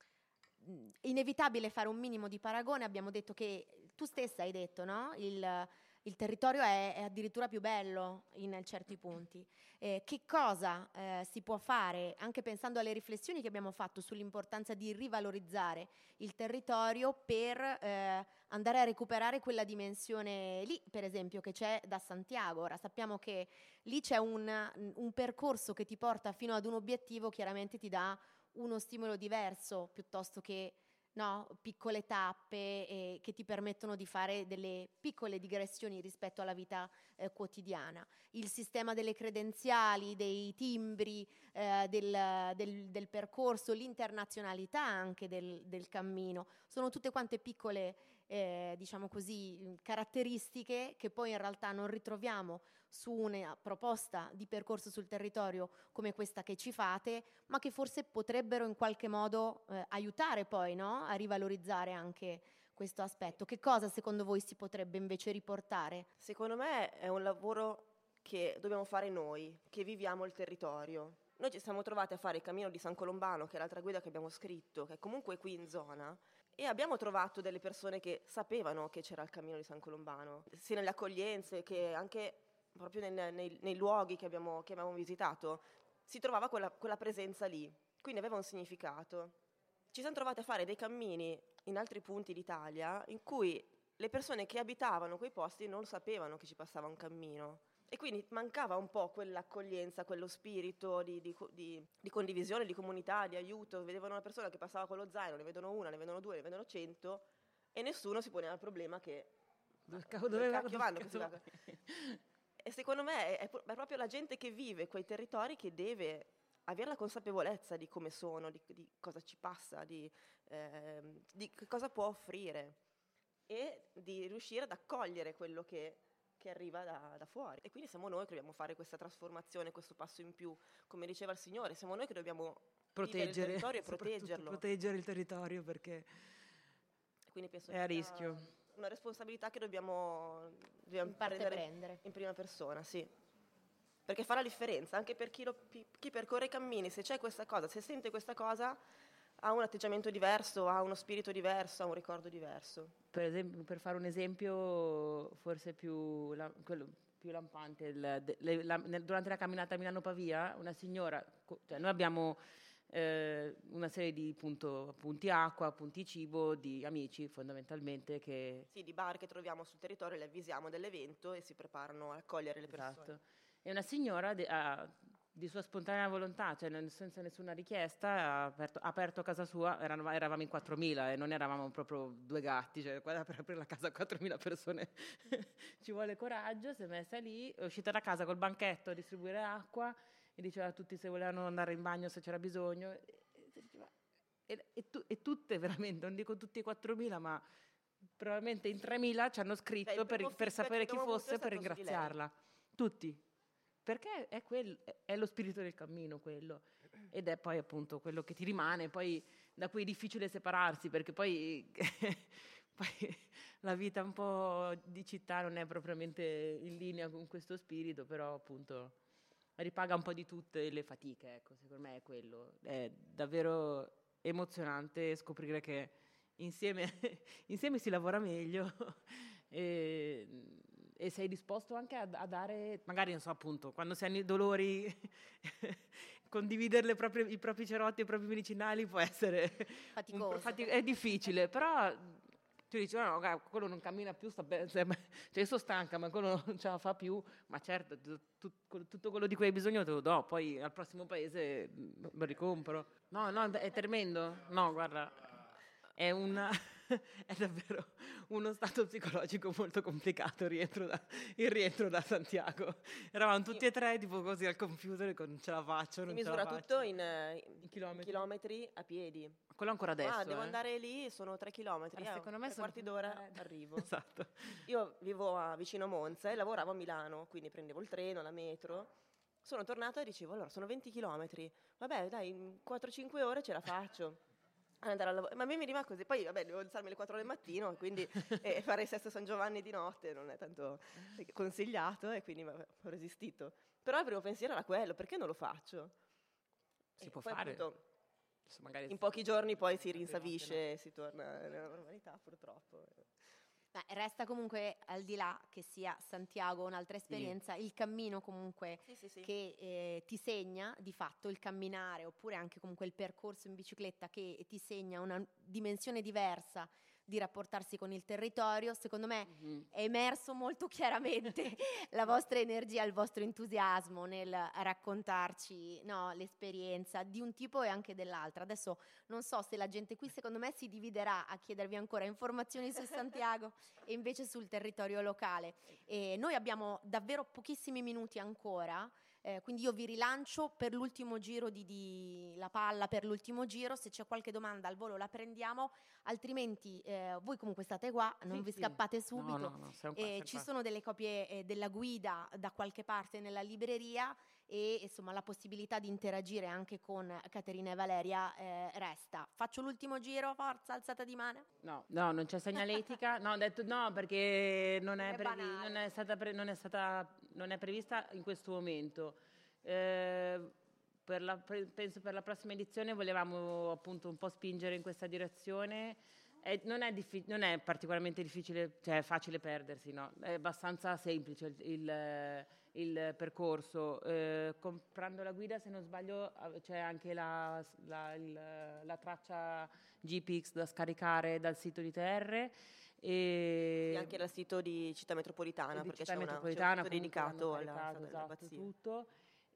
inevitabile fare un minimo di paragone. Abbiamo detto che, tu stessa hai detto, no? Il... Il territorio è, è addirittura più bello in certi punti. Eh, che cosa eh, si può fare, anche pensando alle riflessioni che abbiamo fatto sull'importanza di rivalorizzare il territorio per eh, andare a recuperare quella dimensione lì, per esempio, che c'è da Santiago. Ora sappiamo che lì c'è un, un percorso che ti porta fino ad un obiettivo, chiaramente ti dà uno stimolo diverso, piuttosto che no, piccole tappe eh, che ti permettono di fare delle piccole digressioni rispetto alla vita eh, quotidiana. Il sistema delle credenziali, dei timbri, eh, del, del, del percorso, l'internazionalità anche del, del cammino, sono tutte quante piccole eh, diciamo così, caratteristiche che poi in realtà non ritroviamo su una proposta di percorso sul territorio come questa che ci fate, ma che forse potrebbero in qualche modo eh, aiutare poi, no? A rivalorizzare anche questo aspetto. Che cosa secondo voi si potrebbe invece riportare? Secondo me è un lavoro che dobbiamo fare noi, che viviamo il territorio. Noi ci siamo trovati a fare il Cammino di San Colombano, che è l'altra guida che abbiamo scritto, che è comunque qui in zona, e abbiamo trovato delle persone che sapevano che c'era il Cammino di San Colombano, sia nelle accoglienze che anche proprio nei, nei, nei luoghi che abbiamo, che abbiamo visitato, si trovava quella, quella presenza lì, quindi aveva un significato. Ci siamo trovati a fare dei cammini in altri punti d'Italia in cui le persone che abitavano quei posti non sapevano che ci passava un cammino, e quindi mancava un po' quell'accoglienza, quello spirito di, di, di, di condivisione, di comunità, di aiuto. Vedevano una persona che passava con lo zaino, ne vedono una, ne vedono due, ne vedono cento, e nessuno si poneva il problema che dove cacchio vanno questi qua? E secondo me è, è proprio la gente che vive quei territori che deve avere la consapevolezza di come sono, di, di cosa ci passa, di, eh, di che cosa può offrire, e di riuscire ad accogliere quello che, che arriva da, da fuori. E quindi siamo noi che dobbiamo fare questa trasformazione, questo passo in più. Come diceva il Signore, siamo noi che dobbiamo proteggere il territorio e proteggerlo. Proteggere il territorio, perché quindi penso è a rischio. una responsabilità che dobbiamo, dobbiamo In parte prendere prendere. in prima persona, sì. Perché fa la differenza, anche per chi, lo, chi percorre i cammini, se c'è questa cosa, se sente questa cosa, ha un atteggiamento diverso, ha uno spirito diverso, ha un ricordo diverso. Per esempio, per fare un esempio forse più, la, quello, più lampante, il, de, le, la, nel, durante la camminata a Milano-Pavia, una signora, cioè noi abbiamo eh, una serie di punto, punti acqua, punti cibo, di amici fondamentalmente che... Sì, di bar che troviamo sul territorio, le avvisiamo dell'evento e si preparano a accogliere le persone. Esatto. E una signora de, ha, di sua spontanea volontà, cioè senza nessuna richiesta, ha aperto, ha aperto casa sua, eravamo, eravamo in quattromila e non eravamo proprio due gatti, cioè per aprire la casa a quattromila persone ci vuole coraggio, si è messa lì, è uscita da casa col banchetto a distribuire acqua e diceva a tutti se volevano andare in bagno se c'era bisogno. E, e, e, tu, e tutte veramente, non dico tutti i quattromila, ma probabilmente in tremila ci hanno scritto Beh, per, per sapere chi fosse, per ringraziarla. Tutti. Perché è, quel, è lo spirito del cammino quello, ed è poi appunto quello che ti rimane, poi da cui è difficile separarsi, perché poi, poi la vita un po' di città non è propriamente in linea con questo spirito, però appunto ripaga un po' di tutte le fatiche, ecco, secondo me è quello. È davvero emozionante scoprire che insieme, insieme si lavora meglio e, e sei disposto anche a, a dare, magari non so appunto, quando si hanno i dolori condividere le proprie, i propri cerotti e i propri medicinali può essere Faticoso. Un, fatic- è difficile, però tu dici, no, no, quello non cammina più, sta bene, cioè io sono stanca, ma quello non ce la fa più, ma certo, tu, tu, tutto quello di cui hai bisogno te lo do, poi al prossimo paese lo ricompro. No, no, è tremendo, no, guarda, è una... è davvero uno stato psicologico molto complicato il rientro da, il rientro da Santiago. Eravamo tutti sì. e tre tipo così al computer con non ce la faccio, non si ce la misura faccio. tutto in, in, chilometri. in chilometri a piedi. Quello ancora adesso. Ah, devo eh. andare lì, sono tre chilometri. Eh, eh, secondo me tre sono quarti d'ora eh, arrivo. Esatto. Io vivo a, vicino a Monza e lavoravo a Milano, quindi prendevo il treno, la metro. Sono tornata e dicevo, allora sono venti chilometri. Vabbè, dai, in quattro cinque ore ce la faccio. Andare al lavoro. Ma a me mi rimane così, poi vabbè devo alzarmi alle quattro del mattino, quindi eh, fare il sesto San Giovanni di notte non è tanto consigliato e quindi vabbè, ho resistito. Però il primo pensiero era quello, perché non lo faccio? Si e può poi, fare. Appunto, magari in pochi giorni poi si rinsavisce e si torna nella normalità purtroppo. Ma resta comunque, al di là che sia Santiago o un'altra esperienza, sì. il cammino comunque sì, sì, sì. che eh, ti segna di fatto il camminare, oppure anche comunque il percorso in bicicletta che ti segna una dimensione diversa di rapportarsi con il territorio. Secondo me mm-hmm. è emerso molto chiaramente la vostra energia, il vostro entusiasmo nel raccontarci no, l'esperienza di un tipo e anche dell'altra. Adesso non so se la gente qui secondo me si dividerà a chiedervi ancora informazioni su Santiago e invece sul territorio locale. E noi abbiamo davvero pochissimi minuti ancora. Eh, quindi io vi rilancio per l'ultimo giro di, di la palla per l'ultimo giro, se c'è qualche domanda al volo la prendiamo, altrimenti eh, voi comunque state qua, non sì, vi sì. scappate subito. No, no, no, qua, eh, ci sono delle copie eh, della guida da qualche parte nella libreria e insomma la possibilità di interagire anche con Caterina e Valeria eh, resta. Faccio l'ultimo giro, forza, alzata di mano. No, no, non c'è segnaletica. No, ho detto no perché non è, è, previ- non è stata pre- non è stata non è prevista in questo momento. Eh, per la, per, penso per la prossima edizione volevamo appunto un po' spingere in questa direzione. Eh, non, è diffi- non è particolarmente difficile, cioè è facile perdersi, no? È abbastanza semplice il, il, il percorso. Eh, comprando la guida, se non sbaglio, c'è anche la, la, il, la traccia G P X da scaricare dal sito di T R. E sì, anche dal sito di Città Metropolitana, di perché Città c'è, Metropolitana, una, c'è un sito dedicato alla caricato, strada esatto, dell'abbazia. tutto.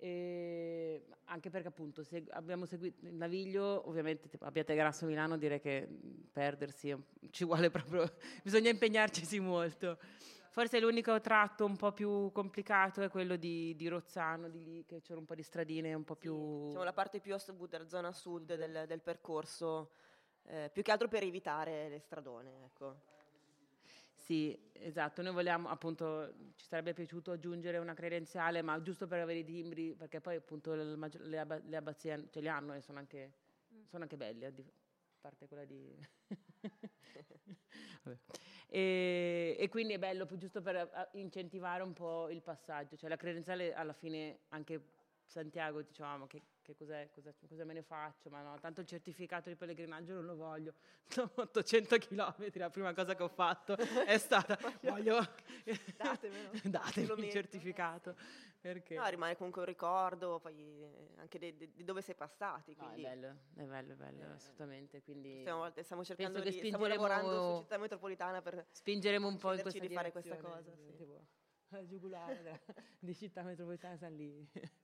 E anche perché appunto se abbiamo seguito il Naviglio, ovviamente tipo, a Piazza Grasso Milano, direi che perdersi ci vuole proprio, bisogna impegnarci molto. Forse l'unico tratto un po' più complicato è quello di, di Rozzano, di lì che c'è un po' di stradine un po' sì, più diciamo la parte più a sud, la zona sud del, del percorso, eh, più che altro per evitare le stradone, ecco. Sì, esatto, noi vogliamo appunto, ci sarebbe piaciuto aggiungere una credenziale, ma giusto per avere i timbri, perché poi appunto le, le, abba, le abbazie ce li hanno e sono anche, sono anche belli, a parte quella di... E, e quindi è bello giusto per a, incentivare un po' il passaggio, cioè la credenziale alla fine anche Santiago dicevamo che, che cos'è, cosa, cosa me ne faccio, ma no, tanto il certificato di pellegrinaggio non lo voglio, no, ottocento chilometri, la prima cosa che ho fatto è stata voglio datemelo, datemi il certificato, perché no, rimane comunque un ricordo poi anche di, di dove sei passati, no, quindi è bello, è bello, è bello, eh, assolutamente, quindi stiamo, stiamo cercando penso che di, stiamo lavorando su Città spingeremo Metropolitana per spingeremo un po' in questa di fare questa direzione, cosa, sì. tipo, al giugulare della- di Città Metropolitana San lì.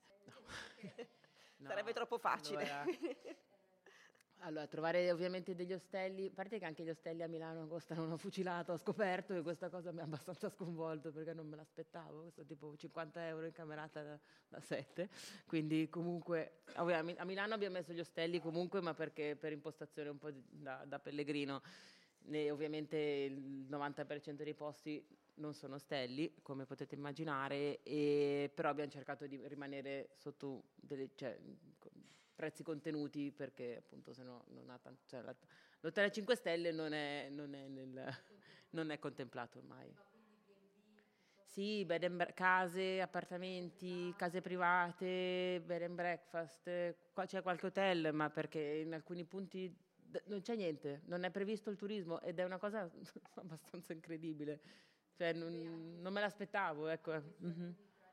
No. Sarebbe troppo facile. Allora, allora, trovare ovviamente degli ostelli, a parte che anche gli ostelli a Milano costano una fucilata, ho scoperto che questa cosa mi ha abbastanza sconvolto perché non me l'aspettavo, questo tipo cinquanta euro in camerata da, da sette, quindi comunque ovviamente, a Milano abbiamo messo gli ostelli comunque, ma perché per impostazione un po' di, da, da pellegrino, e ovviamente il novanta per cento dei posti non sono ostelli, come potete immaginare, e, però abbiamo cercato di rimanere sotto delle, cioè, prezzi contenuti perché appunto se no non ha tanto, cioè, la, l'hotel a cinque stelle non è, non è, nel, non è contemplato ormai. Sì, bed and bre- case, appartamenti, case private, bed and breakfast, qua c'è qualche hotel, ma perché in alcuni punti d- non c'è niente, non è previsto il turismo ed è una cosa abbastanza incredibile. Cioè, non, non me l'aspettavo, ecco. Mm-hmm.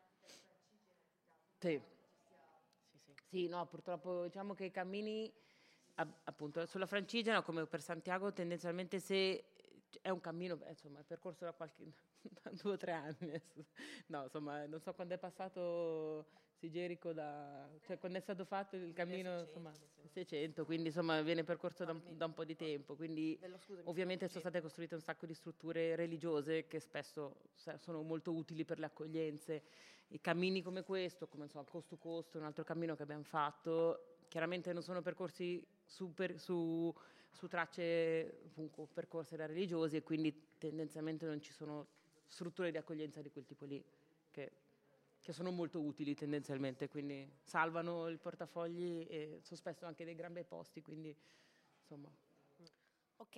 Sì. Sì, no, purtroppo diciamo che i cammini, a- appunto, sulla Francigena, come per Santiago, tendenzialmente se è un cammino, beh, insomma, è percorso da qualche, da due o tre anni. No, insomma, non so quando è passato Sigerico da, cioè quando è stato fatto il cammino, insomma, seicento, quindi insomma viene percorso da un, da un po' di tempo, quindi ovviamente sono state costruite un sacco di strutture religiose che spesso sa- sono molto utili per le accoglienze. I cammini come questo, come so, Coast to Coast, un altro cammino che abbiamo fatto, chiaramente non sono percorsi su, per, su, su tracce comunque, percorse da religiosi e quindi tendenzialmente non ci sono strutture di accoglienza di quel tipo lì che, che sono molto utili tendenzialmente, quindi salvano il portafogli e sono spesso anche dei gran bei posti, quindi insomma. Ok.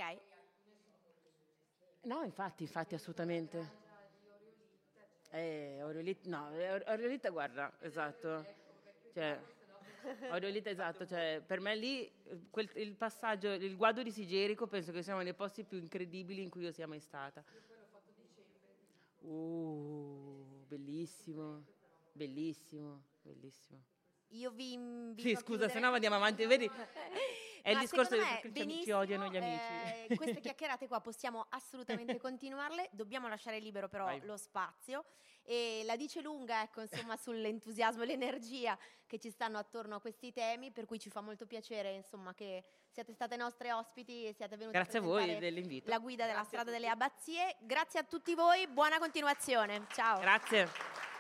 No, infatti, infatti assolutamente. Eh, Oriolita, no, eh, Oriolita, guarda, esatto. Cioè, Oriolita, esatto, cioè, per me lì eh, quel- il passaggio, il guado di Sigerico penso che sia uno dei posti più incredibili in cui io sia mai stata. Uh, bellissimo, bellissimo, bellissimo. Io vi invito Sì, a scusa, chiudere- se no andiamo avanti, vedi? È il Ma discorso secondo di me, perché ci- ci benissimo, odiano gli amici. eh, queste chiacchierate qua possiamo assolutamente continuarle, dobbiamo lasciare libero però Vai. lo spazio e la dice lunga, ecco, insomma, sull'entusiasmo e l'energia che ci stanno attorno a questi temi, per cui ci fa molto piacere, insomma, che siate state nostre ospiti e siate venute Grazie a a voi presentare dell'invito. la guida della strada delle abbazie. Grazie a tutti voi, buona continuazione. Ciao. Grazie.